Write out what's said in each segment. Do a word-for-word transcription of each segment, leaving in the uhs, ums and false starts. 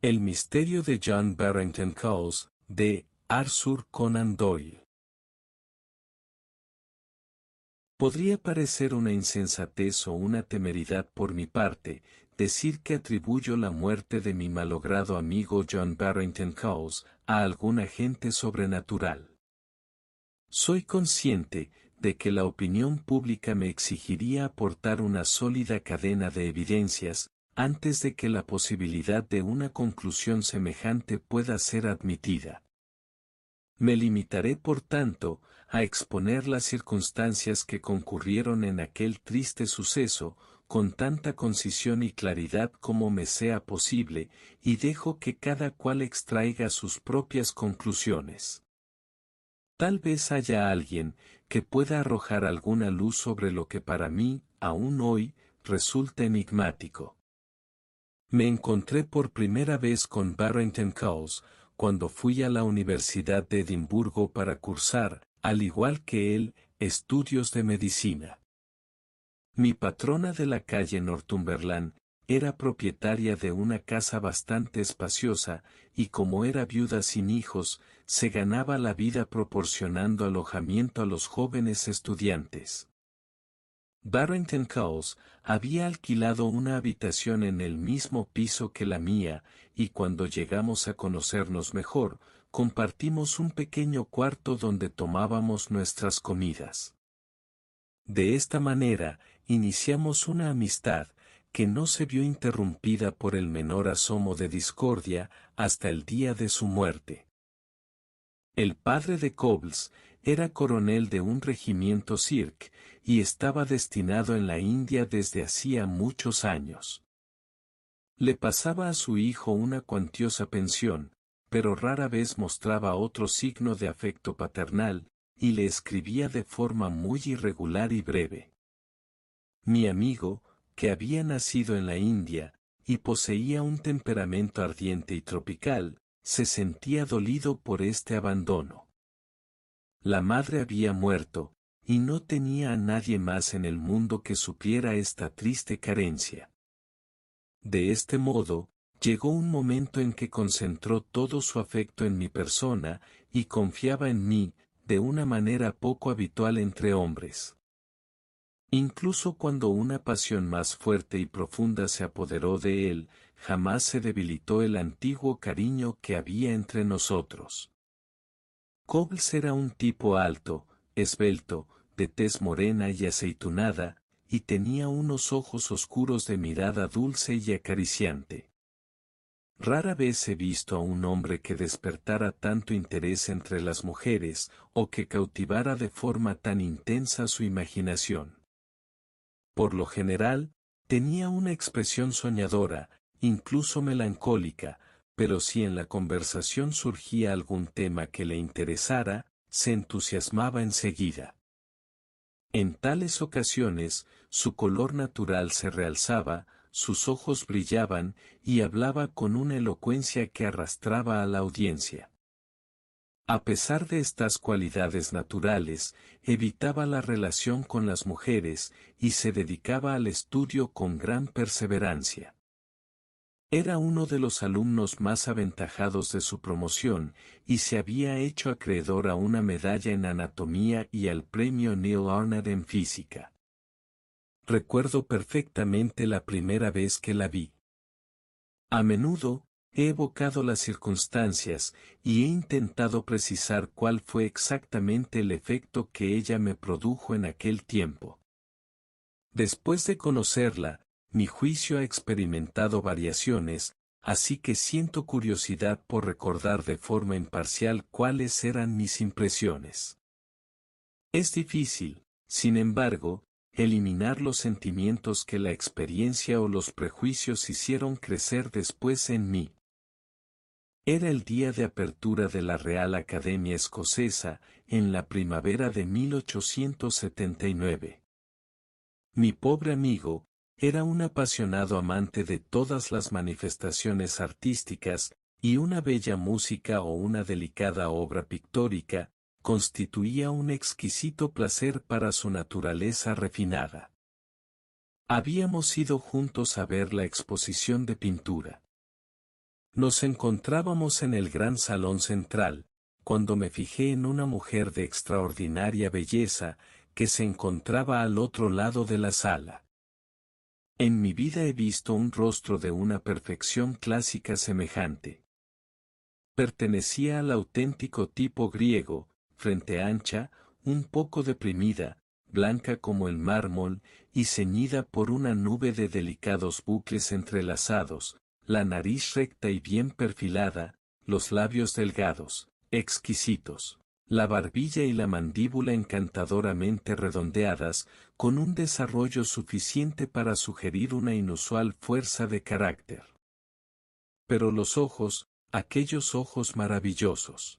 El misterio de John Barrington Cowles, de Arthur Conan Doyle. Podría parecer una insensatez o una temeridad por mi parte, decir que atribuyo la muerte de mi malogrado amigo John Barrington Cowles a algún agente sobrenatural. Soy consciente de que la opinión pública me exigiría aportar una sólida cadena de evidencias, antes de que la posibilidad de una conclusión semejante pueda ser admitida. Me limitaré, por tanto, a exponer las circunstancias que concurrieron en aquel triste suceso, con tanta concisión y claridad como me sea posible, y dejo que cada cual extraiga sus propias conclusiones. Tal vez haya alguien que pueda arrojar alguna luz sobre lo que para mí, aún hoy, resulta enigmático. Me encontré por primera vez con Barrington Cowles cuando fui a la Universidad de Edimburgo para cursar, al igual que él, estudios de medicina. Mi patrona de la calle Northumberland era propietaria de una casa bastante espaciosa, y como era viuda sin hijos, se ganaba la vida proporcionando alojamiento a los jóvenes estudiantes. Barrington Cowles había alquilado una habitación en el mismo piso que la mía, y cuando llegamos a conocernos mejor, compartimos un pequeño cuarto donde tomábamos nuestras comidas. De esta manera, iniciamos una amistad, que no se vio interrumpida por el menor asomo de discordia, hasta el día de su muerte. El padre de Cowles era coronel de un regimiento Sikh, y estaba destinado en la India desde hacía muchos años. Le pasaba a su hijo una cuantiosa pensión, pero rara vez mostraba otro signo de afecto paternal, y le escribía de forma muy irregular y breve. Mi amigo, que había nacido en la India, y poseía un temperamento ardiente y tropical, se sentía dolido por este abandono. La madre había muerto, y no tenía a nadie más en el mundo que supliera esta triste carencia. De este modo, llegó un momento en que concentró todo su afecto en mi persona, y confiaba en mí, de una manera poco habitual entre hombres. Incluso cuando una pasión más fuerte y profunda se apoderó de él, jamás se debilitó el antiguo cariño que había entre nosotros. Cowles era un tipo alto, esbelto, de tez morena y aceitunada, y tenía unos ojos oscuros de mirada dulce y acariciante. Rara vez he visto a un hombre que despertara tanto interés entre las mujeres, o que cautivara de forma tan intensa su imaginación. Por lo general, tenía una expresión soñadora, incluso melancólica, pero si en la conversación surgía algún tema que le interesara, se entusiasmaba enseguida. En tales ocasiones, su color natural se realzaba, sus ojos brillaban, y hablaba con una elocuencia que arrastraba a la audiencia. A pesar de estas cualidades naturales, evitaba la relación con las mujeres, y se dedicaba al estudio con gran perseverancia. Era uno de los alumnos más aventajados de su promoción, y se había hecho acreedor a una medalla en anatomía y al premio Neil Arnold en física. Recuerdo perfectamente la primera vez que la vi. A menudo, he evocado las circunstancias, y he intentado precisar cuál fue exactamente el efecto que ella me produjo en aquel tiempo. Después de conocerla, mi juicio ha experimentado variaciones, así que siento curiosidad por recordar de forma imparcial cuáles eran mis impresiones. Es difícil, sin embargo, eliminar los sentimientos que la experiencia o los prejuicios hicieron crecer después en mí. Era el día de apertura de la Real Academia Escocesa, en la primavera de mil ochocientos setenta y nueve. Mi pobre amigo, era un apasionado amante de todas las manifestaciones artísticas, y una bella música o una delicada obra pictórica, constituía un exquisito placer para su naturaleza refinada. Habíamos ido juntos a ver la exposición de pintura. Nos encontrábamos en el gran salón central, cuando me fijé en una mujer de extraordinaria belleza, que se encontraba al otro lado de la sala. En mi vida he visto un rostro de una perfección clásica semejante. Pertenecía al auténtico tipo griego, frente ancha, un poco deprimida, blanca como el mármol, y ceñida por una nube de delicados bucles entrelazados, la nariz recta y bien perfilada, los labios delgados, exquisitos, la barbilla y la mandíbula encantadoramente redondeadas, con un desarrollo suficiente para sugerir una inusual fuerza de carácter. Pero los ojos, aquellos ojos maravillosos.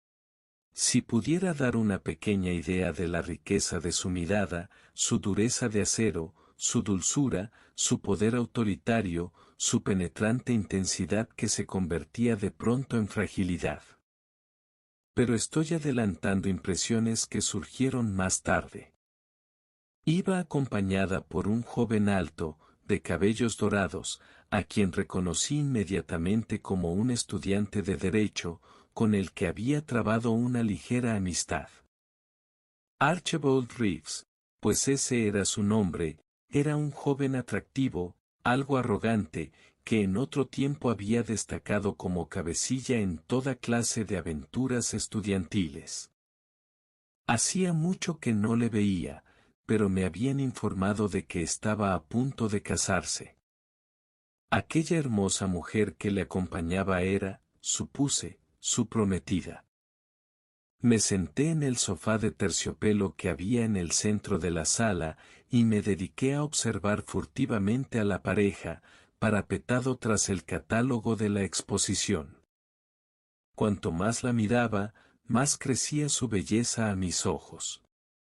Si pudiera dar una pequeña idea de la riqueza de su mirada, su dureza de acero, su dulzura, su poder autoritario, su penetrante intensidad que se convertía de pronto en fragilidad. Pero estoy adelantando impresiones que surgieron más tarde. Iba acompañada por un joven alto, de cabellos dorados, a quien reconocí inmediatamente como un estudiante de derecho, con el que había trabado una ligera amistad. Archibald Reeves, pues ese era su nombre, era un joven atractivo, algo arrogante, que en otro tiempo había destacado como cabecilla en toda clase de aventuras estudiantiles. Hacía mucho que no le veía, pero me habían informado de que estaba a punto de casarse. Aquella hermosa mujer que le acompañaba era, supuse, su prometida. Me senté en el sofá de terciopelo que había en el centro de la sala, y me dediqué a observar furtivamente a la pareja, parapetado tras el catálogo de la exposición. Cuanto más la miraba, más crecía su belleza a mis ojos.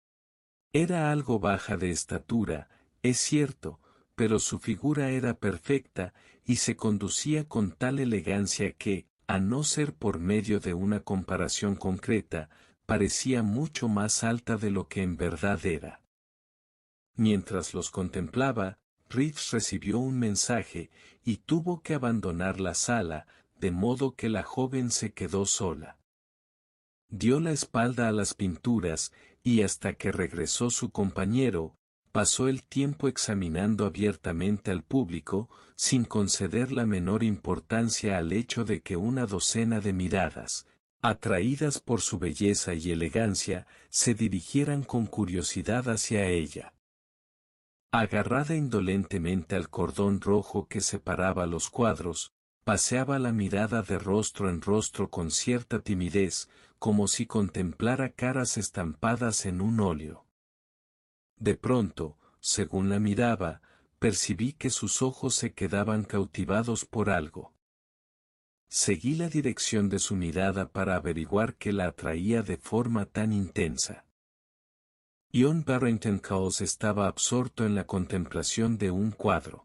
Era algo baja de estatura, es cierto, pero su figura era perfecta, y se conducía con tal elegancia que, a no ser por medio de una comparación concreta, parecía mucho más alta de lo que en verdad era. Mientras los contemplaba, Reeves recibió un mensaje, y tuvo que abandonar la sala, de modo que la joven se quedó sola. Dio la espalda a las pinturas, y hasta que regresó su compañero, pasó el tiempo examinando abiertamente al público, sin conceder la menor importancia al hecho de que una docena de miradas, atraídas por su belleza y elegancia, se dirigieran con curiosidad hacia ella. Agarrada indolentemente al cordón rojo que separaba los cuadros, paseaba la mirada de rostro en rostro con cierta timidez, como si contemplara caras estampadas en un óleo. De pronto, según la miraba, percibí que sus ojos se quedaban cautivados por algo. Seguí la dirección de su mirada para averiguar qué la atraía de forma tan intensa. John Barrington Cowles estaba absorto en la contemplación de un cuadro.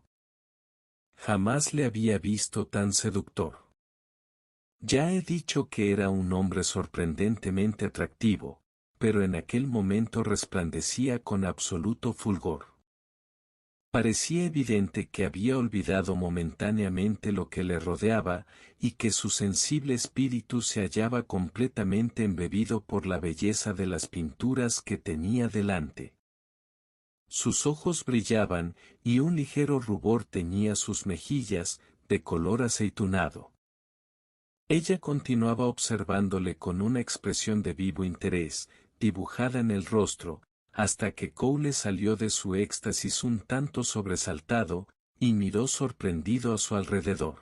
Jamás le había visto tan seductor. Ya he dicho que era un hombre sorprendentemente atractivo, pero en aquel momento resplandecía con absoluto fulgor. Parecía evidente que había olvidado momentáneamente lo que le rodeaba, y que su sensible espíritu se hallaba completamente embebido por la belleza de las pinturas que tenía delante. Sus ojos brillaban, y un ligero rubor teñía sus mejillas, de color aceitunado. Ella continuaba observándole con una expresión de vivo interés, dibujada en el rostro, hasta que Cowles salió de su éxtasis un tanto sobresaltado, y miró sorprendido a su alrededor.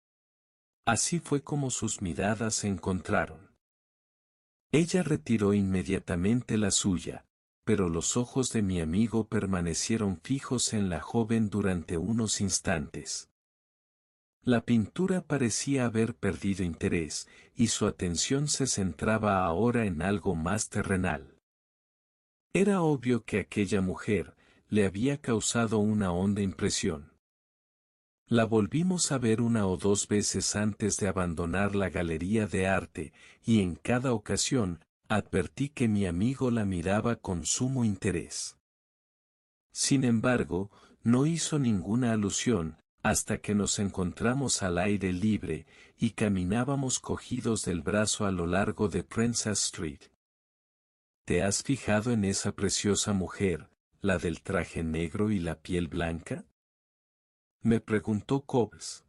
Así fue como sus miradas se encontraron. Ella retiró inmediatamente la suya, pero los ojos de mi amigo permanecieron fijos en la joven durante unos instantes. La pintura parecía haber perdido interés, y su atención se centraba ahora en algo más terrenal. Era obvio que aquella mujer le había causado una honda impresión. La volvimos a ver una o dos veces antes de abandonar la galería de arte, y en cada ocasión, advertí que mi amigo la miraba con sumo interés. Sin embargo, no hizo ninguna alusión, hasta que nos encontramos al aire libre, y caminábamos cogidos del brazo a lo largo de Princess Street. ¿Te has fijado en esa preciosa mujer, la del traje negro y la piel blanca? Me preguntó Cobbles.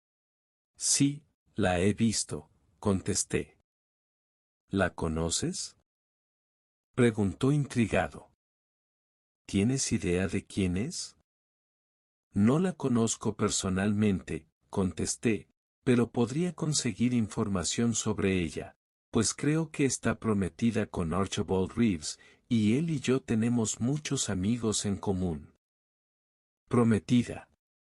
Sí, la he visto, contesté. ¿La conoces? Preguntó intrigado. ¿Tienes idea de quién es? No la conozco personalmente, contesté, pero podría conseguir información sobre ella, pues creo que está prometida con Archibald Reeves, y él y yo tenemos muchos amigos en común. ¿Prometida?,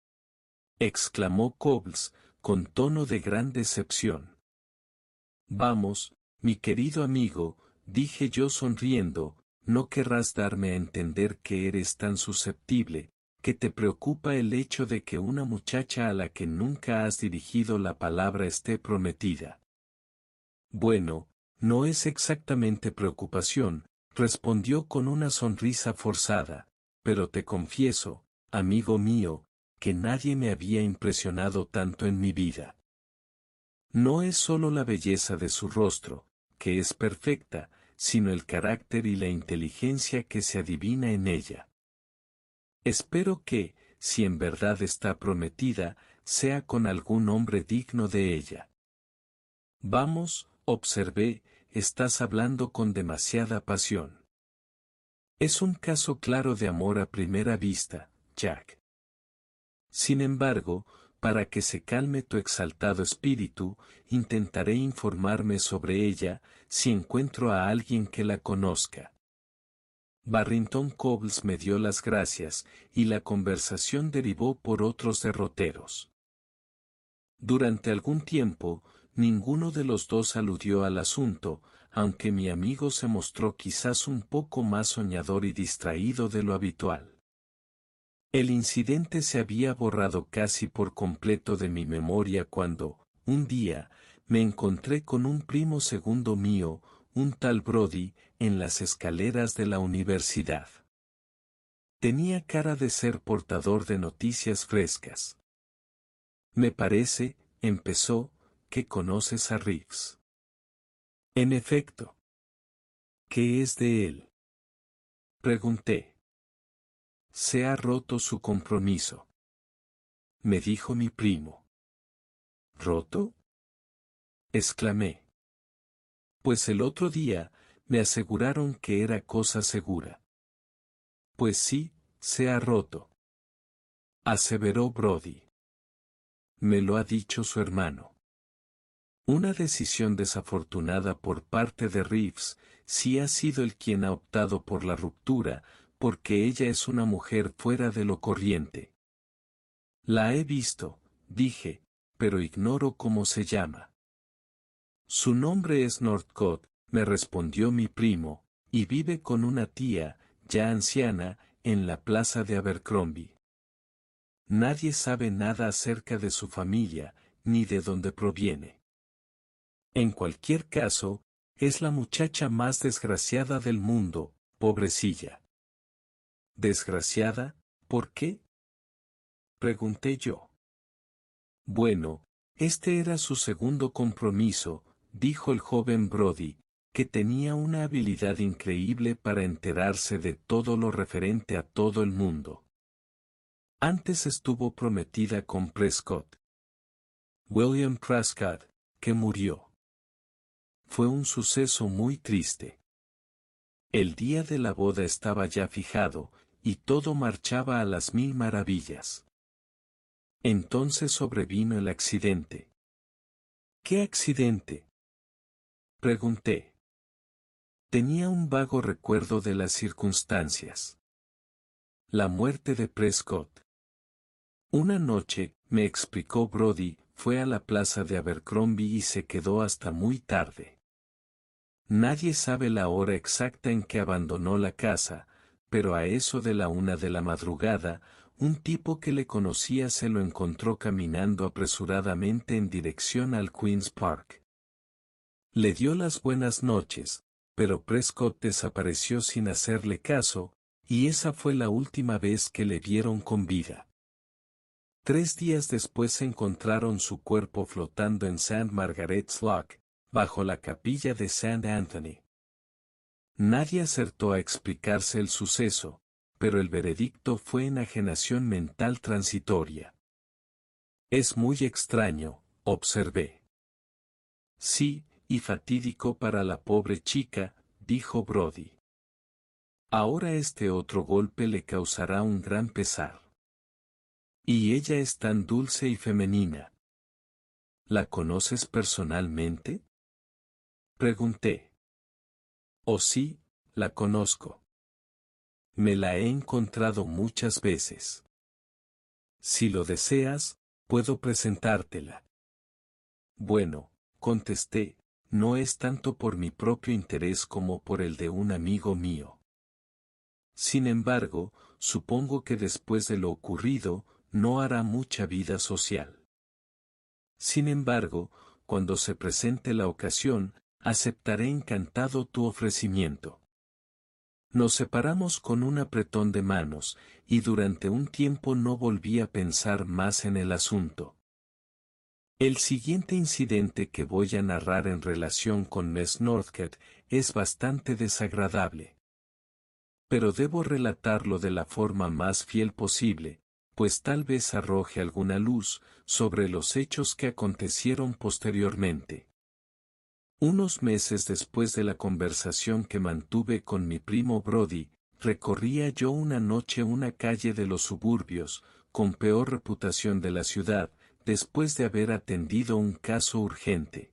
exclamó Cobbles, con tono de gran decepción. Vamos, mi querido amigo, dije yo sonriendo, no querrás darme a entender que eres tan susceptible, que te preocupa el hecho de que una muchacha a la que nunca has dirigido la palabra esté prometida. Bueno, no es exactamente preocupación, respondió con una sonrisa forzada, pero te confieso, amigo mío, que nadie me había impresionado tanto en mi vida. No es solo la belleza de su rostro, que es perfecta, sino el carácter y la inteligencia que se adivina en ella. Espero que, si en verdad está prometida, sea con algún hombre digno de ella. Vamos, observé, estás hablando con demasiada pasión. Es un caso claro de amor a primera vista, Jack. Sin embargo, para que se calme tu exaltado espíritu, intentaré informarme sobre ella, si encuentro a alguien que la conozca. Barrington Cobbles me dio las gracias, y la conversación derivó por otros derroteros. Durante algún tiempo, ninguno de los dos aludió al asunto, aunque mi amigo se mostró quizás un poco más soñador y distraído de lo habitual. El incidente se había borrado casi por completo de mi memoria cuando, un día, me encontré con un primo segundo mío, un tal Brody, en las escaleras de la universidad. Tenía cara de ser portador de noticias frescas. Me parece, empezó, que conoces a Reeves. En efecto. ¿Qué es de él?, pregunté. Se ha roto su compromiso, me dijo mi primo. ¿Roto?, exclamé. Pues el otro día, me aseguraron que era cosa segura. Pues sí, se ha roto, aseveró Brody. Me lo ha dicho su hermano. Una decisión desafortunada por parte de Reeves, si ha sido él quien ha optado por la ruptura, porque ella es una mujer fuera de lo corriente. La he visto, dije, pero ignoro cómo se llama. Su nombre es Northcott, me respondió mi primo, y vive con una tía, ya anciana, en la plaza de Abercrombie. Nadie sabe nada acerca de su familia, ni de dónde proviene. En cualquier caso, es la muchacha más desgraciada del mundo, pobrecilla. ¿Desgraciada? ¿Por qué?, pregunté yo. Bueno, este era su segundo compromiso, dijo el joven Brody, que tenía una habilidad increíble para enterarse de todo lo referente a todo el mundo. Antes estuvo prometida con Prescott. William Prescott, que murió. Fue un suceso muy triste. El día de la boda estaba ya fijado, y todo marchaba a las mil maravillas. Entonces sobrevino el accidente. ¿Qué accidente?, pregunté. Tenía un vago recuerdo de las circunstancias. La muerte de Prescott. Una noche, me explicó Brody, fue a la plaza de Abercrombie y se quedó hasta muy tarde. Nadie sabe la hora exacta en que abandonó la casa, pero a eso de la una de la madrugada, un tipo que le conocía se lo encontró caminando apresuradamente en dirección al Queen's Park. Le dio las buenas noches, pero Prescott desapareció sin hacerle caso, y esa fue la última vez que le vieron con vida. Tres días después encontraron su cuerpo flotando en Saint Margaret's Loch, bajo la capilla de Saint Anthony. Nadie acertó a explicarse el suceso, pero el veredicto fue enajenación mental transitoria. Es muy extraño, observé. Sí, y fatídico para la pobre chica, dijo Brody. Ahora este otro golpe le causará un gran pesar. Y ella es tan dulce y femenina. ¿La conoces personalmente? Pregunté. Oh sí, la conozco. Me la he encontrado muchas veces. Si lo deseas, puedo presentártela. Bueno, contesté, no es tanto por mi propio interés como por el de un amigo mío. Sin embargo, supongo que después de lo ocurrido, no hará mucha vida social. Sin embargo, cuando se presente la ocasión, aceptaré encantado tu ofrecimiento. Nos separamos con un apretón de manos, y durante un tiempo no volví a pensar más en el asunto. El siguiente incidente que voy a narrar en relación con Miss Northcote es bastante desagradable. Pero debo relatarlo de la forma más fiel posible, pues tal vez arroje alguna luz sobre los hechos que acontecieron posteriormente. Unos meses después de la conversación que mantuve con mi primo Brody, recorría yo una noche una calle de los suburbios, con peor reputación de la ciudad, después de haber atendido un caso urgente.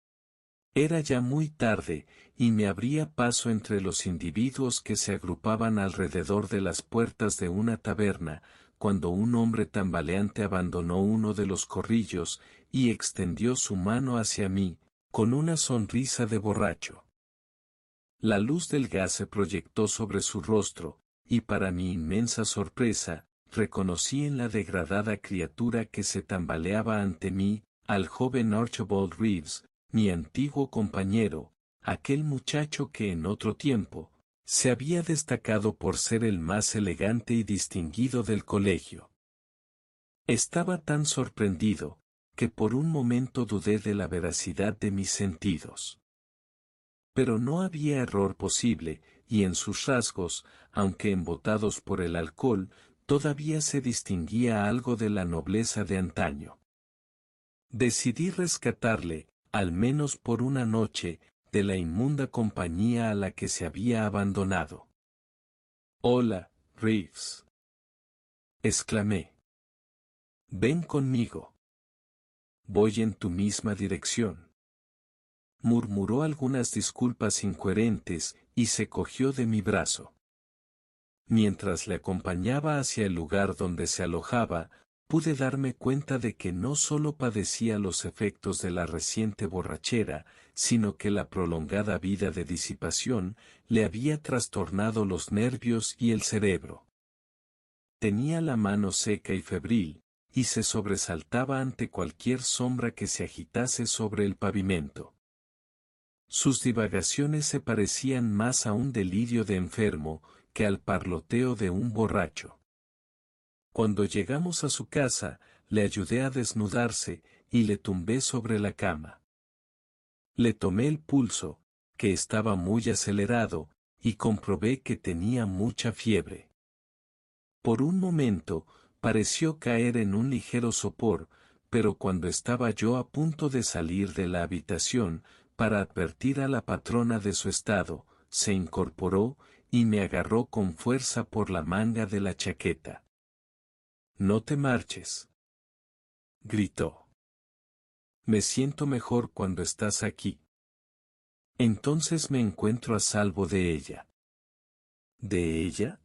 Era ya muy tarde, y me abría paso entre los individuos que se agrupaban alrededor de las puertas de una taberna, cuando un hombre tambaleante abandonó uno de los corrillos, y extendió su mano hacia mí, con una sonrisa de borracho. La luz del gas se proyectó sobre su rostro, y para mi inmensa sorpresa, reconocí en la degradada criatura que se tambaleaba ante mí, al joven Archibald Reeves, mi antiguo compañero, aquel muchacho que en otro tiempo, se había destacado por ser el más elegante y distinguido del colegio. Estaba tan sorprendido, que por un momento dudé de la veracidad de mis sentidos. Pero no había error posible, y en sus rasgos, aunque embotados por el alcohol, todavía se distinguía algo de la nobleza de antaño. Decidí rescatarle, al menos por una noche, de la inmunda compañía a la que se había abandonado. «Hola, Reeves», exclamé. «Ven conmigo. Voy en tu misma dirección». Murmuró algunas disculpas incoherentes, y se cogió de mi brazo. Mientras le acompañaba hacia el lugar donde se alojaba, pude darme cuenta de que no solo padecía los efectos de la reciente borrachera, sino que la prolongada vida de disipación le había trastornado los nervios y el cerebro. Tenía la mano seca y febril, y se sobresaltaba ante cualquier sombra que se agitase sobre el pavimento. Sus divagaciones se parecían más a un delirio de enfermo, que al parloteo de un borracho. Cuando llegamos a su casa, le ayudé a desnudarse, y le tumbé sobre la cama. Le tomé el pulso, que estaba muy acelerado, y comprobé que tenía mucha fiebre. Por un momento, pareció caer en un ligero sopor, pero cuando estaba yo a punto de salir de la habitación, para advertir a la patrona de su estado, se incorporó, y me agarró con fuerza por la manga de la chaqueta. «No te marches», gritó. «Me siento mejor cuando estás aquí. Entonces me encuentro a salvo de ella». «¿De ella?»,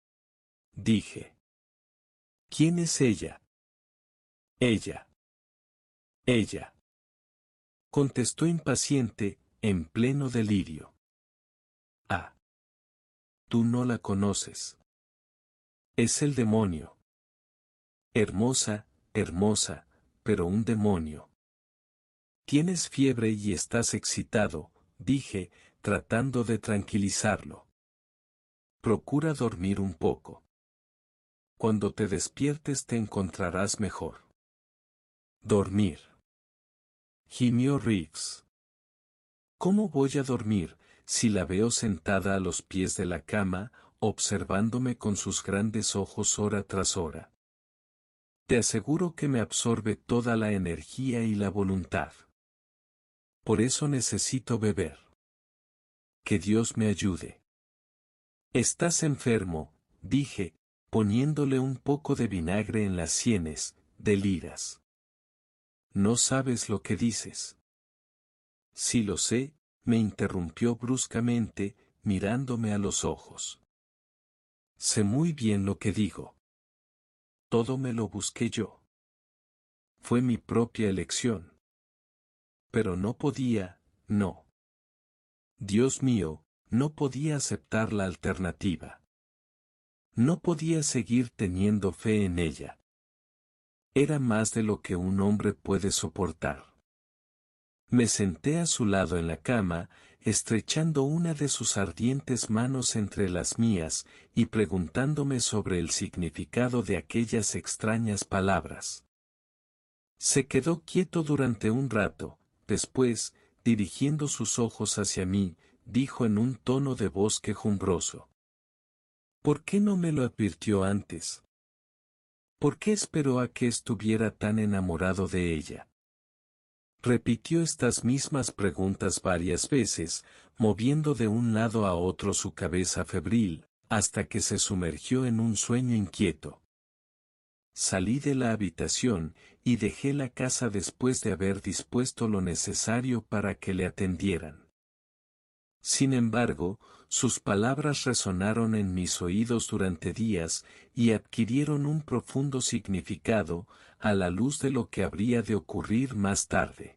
dije. «¿Quién es ella?». «Ella. Ella», contestó impaciente, en pleno delirio. «Ah. Tú no la conoces. Es el demonio. Hermosa, hermosa, pero un demonio». «Tienes fiebre y estás excitado», dije, tratando de tranquilizarlo. «Procura dormir un poco. Cuando te despiertes te encontrarás mejor. Dormir. Gimió Reeves. ¿Cómo voy a dormir, si la veo sentada a los pies de la cama, observándome con sus grandes ojos hora tras hora? Te aseguro que me absorbe toda la energía y la voluntad. Por eso necesito beber. Que Dios me ayude. Estás enfermo, dije, poniéndole un poco de vinagre en las sienes, deliras. No sabes lo que dices. Sí lo sé, me interrumpió bruscamente, mirándome a los ojos. Sé muy bien lo que digo. Todo me lo busqué yo. Fue mi propia elección. Pero no podía, no. Dios mío, no podía aceptar la alternativa. No podía seguir teniendo fe en ella. Era más de lo que un hombre puede soportar. Me senté a su lado en la cama, estrechando una de sus ardientes manos entre las mías, y preguntándome sobre el significado de aquellas extrañas palabras. Se quedó quieto durante un rato, después, dirigiendo sus ojos hacia mí, dijo en un tono de voz quejumbroso. ¿Por qué no me lo advirtió antes? ¿Por qué esperó a que estuviera tan enamorado de ella? Repitió estas mismas preguntas varias veces, moviendo de un lado a otro su cabeza febril, hasta que se sumergió en un sueño inquieto. Salí de la habitación, y dejé la casa después de haber dispuesto lo necesario para que le atendieran. Sin embargo, sus palabras resonaron en mis oídos durante días, y adquirieron un profundo significado, a la luz de lo que habría de ocurrir más tarde.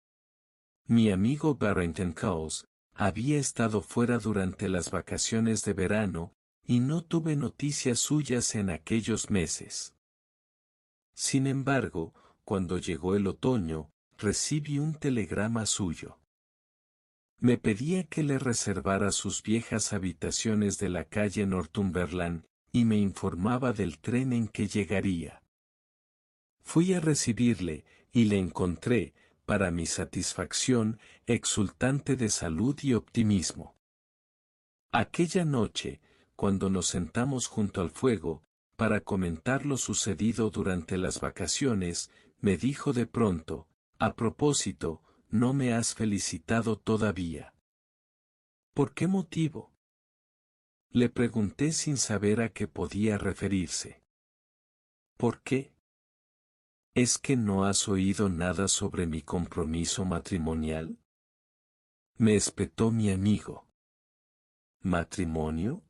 Mi amigo Barrington Cowles había estado fuera durante las vacaciones de verano, y no tuve noticias suyas en aquellos meses. Sin embargo, cuando llegó el otoño, recibí un telegrama suyo. Me pedía que le reservara sus viejas habitaciones de la calle Northumberland, y me informaba del tren en que llegaría. Fui a recibirle, y le encontré, para mi satisfacción, exultante de salud y optimismo. Aquella noche, cuando nos sentamos junto al fuego, para comentar lo sucedido durante las vacaciones, me dijo de pronto, a propósito, no me has felicitado todavía. ¿Por qué motivo? Le pregunté sin saber a qué podía referirse. ¿Por qué? ¿Es que no has oído nada sobre mi compromiso matrimonial? Me espetó mi amigo. ¿Matrimonio?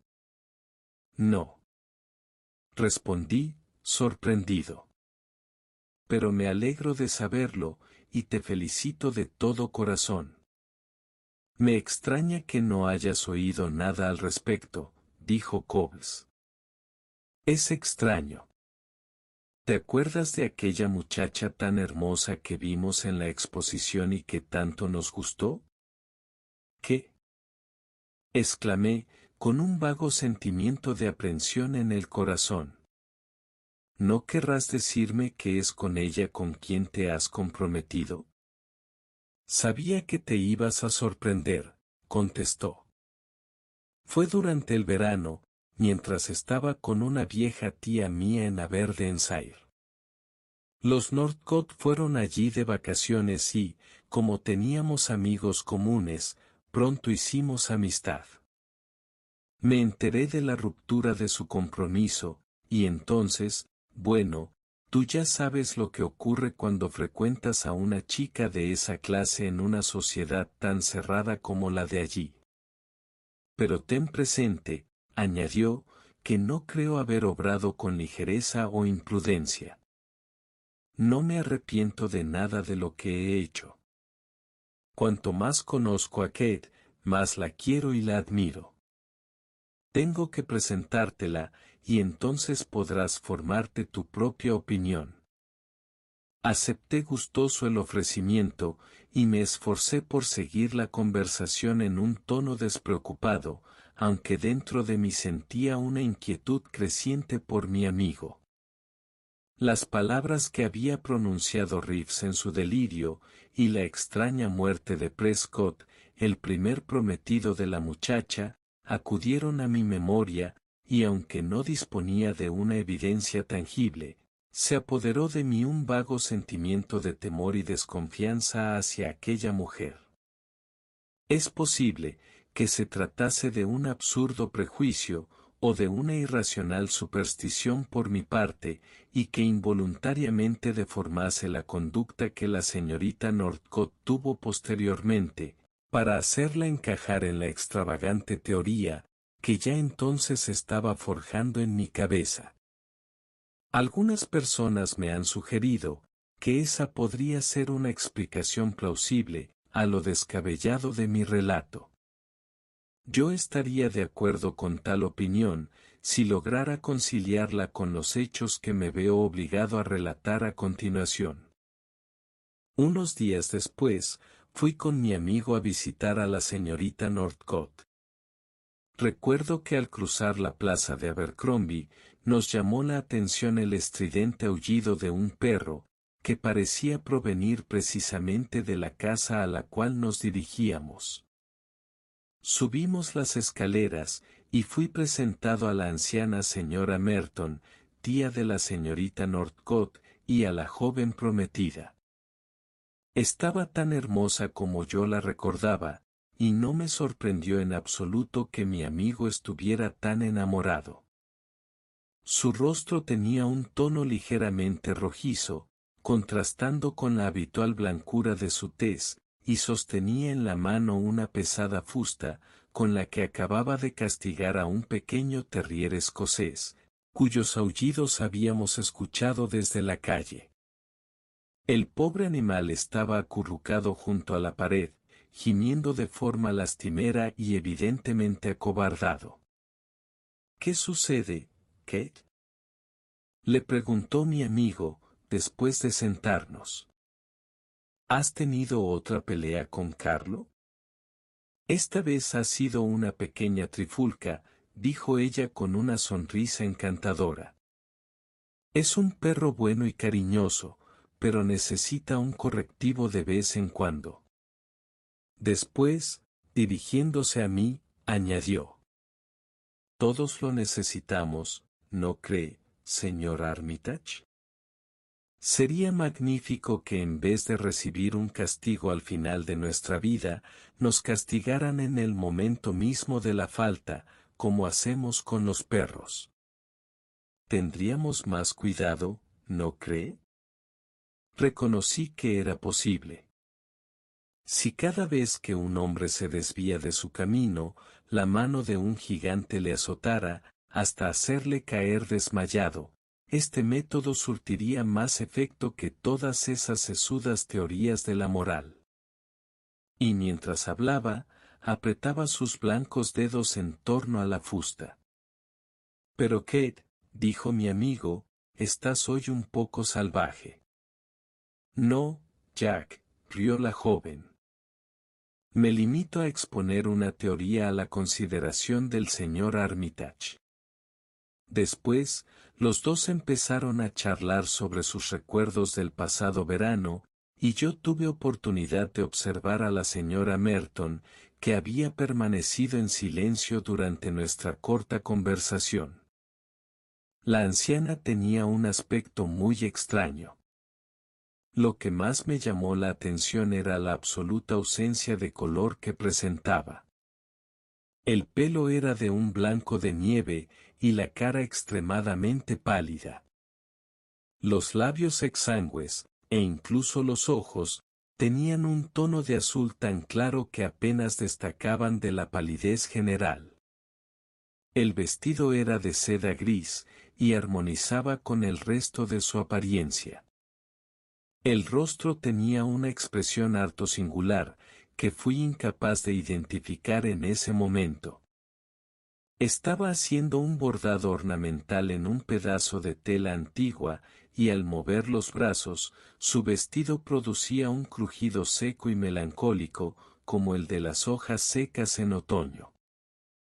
No. Respondí, sorprendido. Pero me alegro de saberlo, y te felicito de todo corazón. Me extraña que no hayas oído nada al respecto, dijo Cowles. Es extraño. ¿Te acuerdas de aquella muchacha tan hermosa que vimos en la exposición y que tanto nos gustó? ¿Qué? Exclamé, con un vago sentimiento de aprensión en el corazón. ¿No querrás decirme que es con ella con quien te has comprometido? Sabía que te ibas a sorprender, contestó. Fue durante el verano, mientras estaba con una vieja tía mía en Aberdeenshire. Los Northcote fueron allí de vacaciones y, como teníamos amigos comunes, pronto hicimos amistad. Me enteré de la ruptura de su compromiso, y entonces, bueno, tú ya sabes lo que ocurre cuando frecuentas a una chica de esa clase en una sociedad tan cerrada como la de allí. Pero ten presente, añadió, que no creo haber obrado con ligereza o imprudencia. No me arrepiento de nada de lo que he hecho. Cuanto más conozco a Kate, más la quiero y la admiro. Tengo que presentártela, y entonces podrás formarte tu propia opinión. Acepté gustoso el ofrecimiento, y me esforcé por seguir la conversación en un tono despreocupado, aunque dentro de mí sentía una inquietud creciente por mi amigo. Las palabras que había pronunciado Reeves en su delirio, y la extraña muerte de Prescott, el primer prometido de la muchacha, acudieron a mi memoria, y aunque no disponía de una evidencia tangible, se apoderó de mí un vago sentimiento de temor y desconfianza hacia aquella mujer. Es posible que se tratase de un absurdo prejuicio, o de una irracional superstición por mi parte, y que involuntariamente deformase la conducta que la señorita Northcote tuvo posteriormente, para hacerla encajar en la extravagante teoría, que ya entonces estaba forjando en mi cabeza. Algunas personas me han sugerido, que esa podría ser una explicación plausible, a lo descabellado de mi relato. Yo estaría de acuerdo con tal opinión, si lograra conciliarla con los hechos que me veo obligado a relatar a continuación. Unos días después, fui con mi amigo a visitar a la señorita Northcote. Recuerdo que al cruzar la plaza de Abercrombie, nos llamó la atención el estridente aullido de un perro, que parecía provenir precisamente de la casa a la cual nos dirigíamos. Subimos las escaleras, y fui presentado a la anciana señora Merton, tía de la señorita Northcote, y a la joven prometida. Estaba tan hermosa como yo la recordaba, y no me sorprendió en absoluto que mi amigo estuviera tan enamorado. Su rostro tenía un tono ligeramente rojizo, contrastando con la habitual blancura de su tez, y sostenía en la mano una pesada fusta, con la que acababa de castigar a un pequeño terrier escocés, cuyos aullidos habíamos escuchado desde la calle. El pobre animal estaba acurrucado junto a la pared, gimiendo de forma lastimera y evidentemente acobardado. ¿Qué sucede, Kate? Le preguntó mi amigo, después de sentarnos. ¿Has tenido otra pelea con Carlo? Esta vez ha sido una pequeña trifulca, dijo ella con una sonrisa encantadora. Es un perro bueno y cariñoso, pero necesita un correctivo de vez en cuando. Después, dirigiéndose a mí, añadió. Todos lo necesitamos, ¿no cree, señor Armitage? Sería magnífico que en vez de recibir un castigo al final de nuestra vida, nos castigaran en el momento mismo de la falta, como hacemos con los perros. Tendríamos más cuidado, ¿no cree? Reconocí que era posible. Si cada vez que un hombre se desvía de su camino, la mano de un gigante le azotara, hasta hacerle caer desmayado, este método surtiría más efecto que todas esas sesudas teorías de la moral. Y mientras hablaba, apretaba sus blancos dedos en torno a la fusta. Pero Kate, dijo mi amigo, estás hoy un poco salvaje. No, Jack, rió la joven. Me limito a exponer una teoría a la consideración del señor Armitage. Después, los dos empezaron a charlar sobre sus recuerdos del pasado verano, y yo tuve oportunidad de observar a la señora Merton, que había permanecido en silencio durante nuestra corta conversación. La anciana tenía un aspecto muy extraño. Lo que más me llamó la atención era la absoluta ausencia de color que presentaba. El pelo era de un blanco de nieve, y la cara extremadamente pálida. Los labios exangües, e incluso los ojos, tenían un tono de azul tan claro que apenas destacaban de la palidez general. El vestido era de seda gris, y armonizaba con el resto de su apariencia. El rostro tenía una expresión harto singular, que fui incapaz de identificar en ese momento. Estaba haciendo un bordado ornamental en un pedazo de tela antigua, y al mover los brazos, su vestido producía un crujido seco y melancólico, como el de las hojas secas en otoño.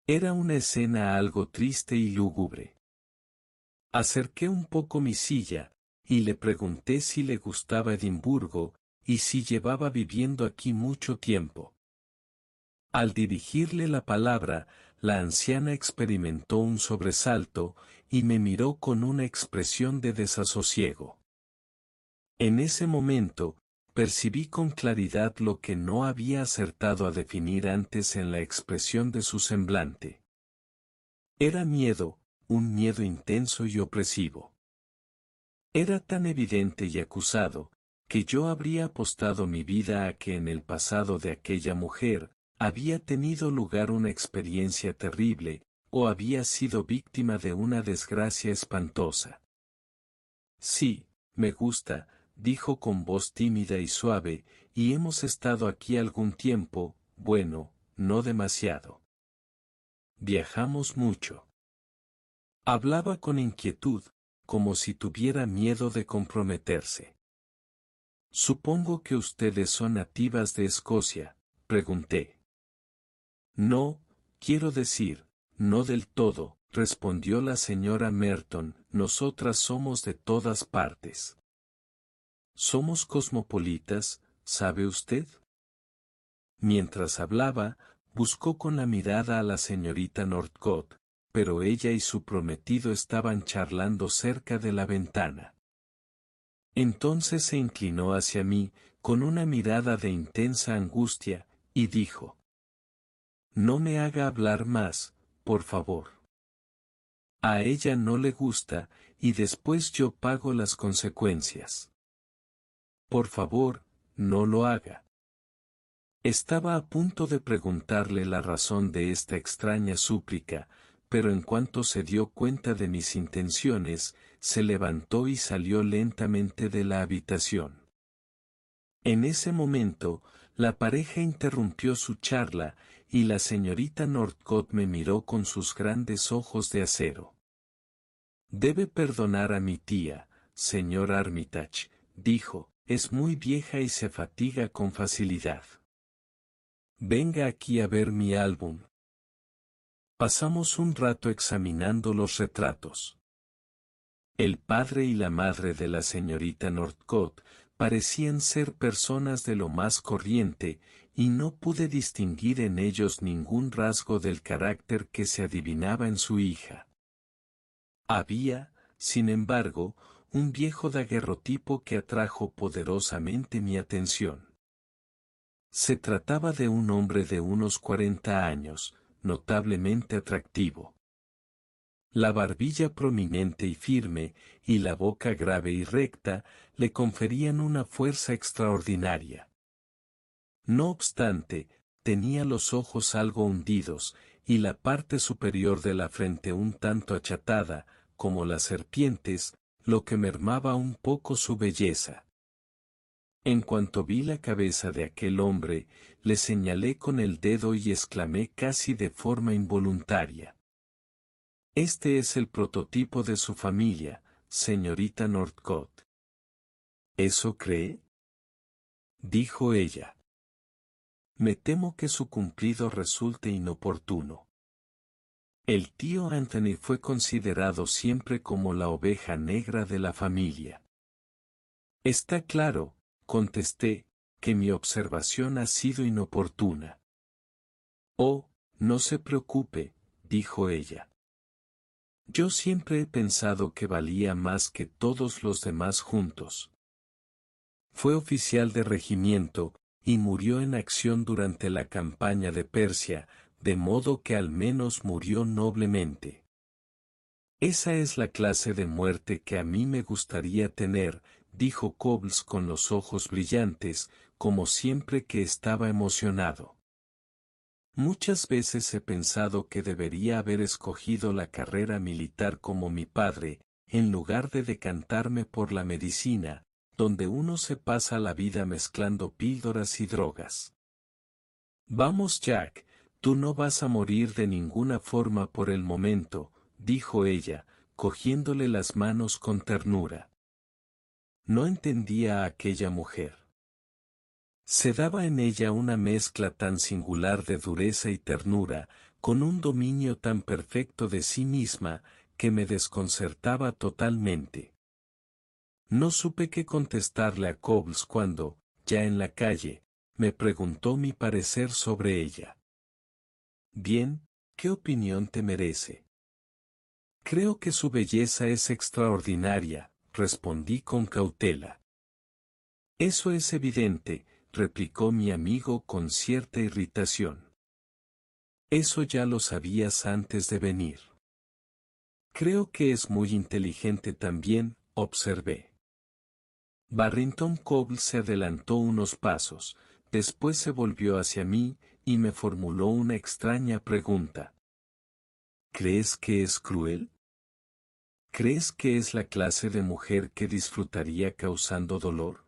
Era una escena algo triste y lúgubre. Acerqué un poco mi silla, y le pregunté si le gustaba Edimburgo, y si llevaba viviendo aquí mucho tiempo. Al dirigirle la palabra, la anciana experimentó un sobresalto, y me miró con una expresión de desasosiego. En ese momento, percibí con claridad lo que no había acertado a definir antes en la expresión de su semblante. Era miedo, un miedo intenso y opresivo. Era tan evidente y acusado, que yo habría apostado mi vida a que en el pasado de aquella mujer, había tenido lugar una experiencia terrible, o había sido víctima de una desgracia espantosa. Sí, me gusta, dijo con voz tímida y suave, y hemos estado aquí algún tiempo, bueno, no demasiado. Viajamos mucho. Hablaba con inquietud, como si tuviera miedo de comprometerse. Supongo que ustedes son nativas de Escocia, pregunté. No, quiero decir, no del todo, respondió la señora Merton, nosotras somos de todas partes. Somos cosmopolitas, ¿sabe usted? Mientras hablaba, buscó con la mirada a la señorita Northcote, pero ella y su prometido estaban charlando cerca de la ventana. Entonces se inclinó hacia mí, con una mirada de intensa angustia, y dijo: No me haga hablar más, por favor. A ella no le gusta, y después yo pago las consecuencias. Por favor, no lo haga. Estaba a punto de preguntarle la razón de esta extraña súplica, pero en cuanto se dio cuenta de mis intenciones, se levantó y salió lentamente de la habitación. En ese momento, la pareja interrumpió su charla, y la señorita Northcote me miró con sus grandes ojos de acero. Debe perdonar a mi tía, señor Armitage, dijo, es muy vieja y se fatiga con facilidad. Venga aquí a ver mi álbum. Pasamos un rato examinando los retratos. El padre y la madre de la señorita Northcote parecían ser personas de lo más corriente, y no pude distinguir en ellos ningún rasgo del carácter que se adivinaba en su hija. Había, sin embargo, un viejo daguerrotipo que atrajo poderosamente mi atención. Se trataba de un hombre de unos cuarenta años, notablemente atractivo. La barbilla prominente y firme, y la boca grave y recta, le conferían una fuerza extraordinaria. No obstante, tenía los ojos algo hundidos, y la parte superior de la frente un tanto achatada, como las serpientes, lo que mermaba un poco su belleza. En cuanto vi la cabeza de aquel hombre, le señalé con el dedo y exclamé casi de forma involuntaria: Este es el prototipo de su familia, señorita Northcote. ¿Eso cree? Dijo ella. Me temo que su cumplido resulte inoportuno. El tío Anthony fue considerado siempre como la oveja negra de la familia. Está claro, contesté, que mi observación ha sido inoportuna. Oh, no se preocupe, dijo ella. Yo siempre he pensado que valía más que todos los demás juntos. Fue oficial de regimiento, y murió en acción durante la campaña de Persia, de modo que al menos murió noblemente. Esa es la clase de muerte que a mí me gustaría tener, dijo Cobbles con los ojos brillantes, como siempre que estaba emocionado. Muchas veces he pensado que debería haber escogido la carrera militar como mi padre, en lugar de decantarme por la medicina, donde uno se pasa la vida mezclando píldoras y drogas. Vamos, Jack, tú no vas a morir de ninguna forma por el momento, dijo ella, cogiéndole las manos con ternura. No entendía a aquella mujer. Se daba en ella una mezcla tan singular de dureza y ternura, con un dominio tan perfecto de sí misma, que me desconcertaba totalmente. No supe qué contestarle a Cobbles cuando, ya en la calle, me preguntó mi parecer sobre ella. Bien, ¿qué opinión te merece? Creo que su belleza es extraordinaria, respondí con cautela. Eso es evidente, replicó mi amigo con cierta irritación. Eso ya lo sabías antes de venir. Creo que es muy inteligente también, observé. Barrington Cobble se adelantó unos pasos, después se volvió hacia mí, y me formuló una extraña pregunta. ¿Crees que es cruel? ¿Crees que es la clase de mujer que disfrutaría causando dolor?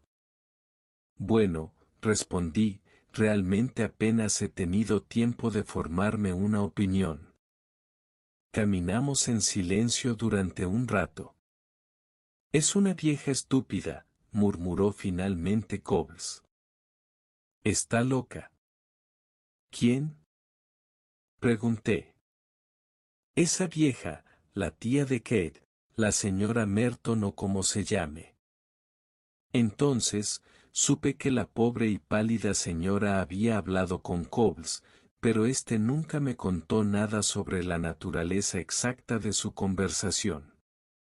Bueno, respondí, realmente apenas he tenido tiempo de formarme una opinión. Caminamos en silencio durante un rato. Es una vieja estúpida, murmuró finalmente Cobbles. Está loca. ¿Quién? Pregunté. Esa vieja, la tía de Kate, la señora Merton o como se llame. Entonces, supe que la pobre y pálida señora había hablado con Cobbles, pero éste nunca me contó nada sobre la naturaleza exacta de su conversación.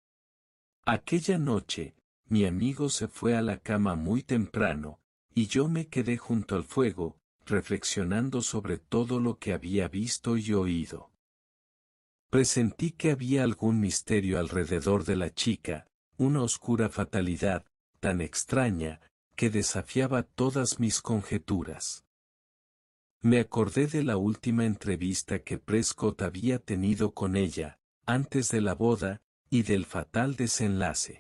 Aquella noche, mi amigo se fue a la cama muy temprano, y yo me quedé junto al fuego, reflexionando sobre todo lo que había visto y oído. Presentí que había algún misterio alrededor de la chica, una oscura fatalidad, tan extraña, que desafiaba todas mis conjeturas. Me acordé de la última entrevista que Prescott había tenido con ella, antes de la boda, y del fatal desenlace.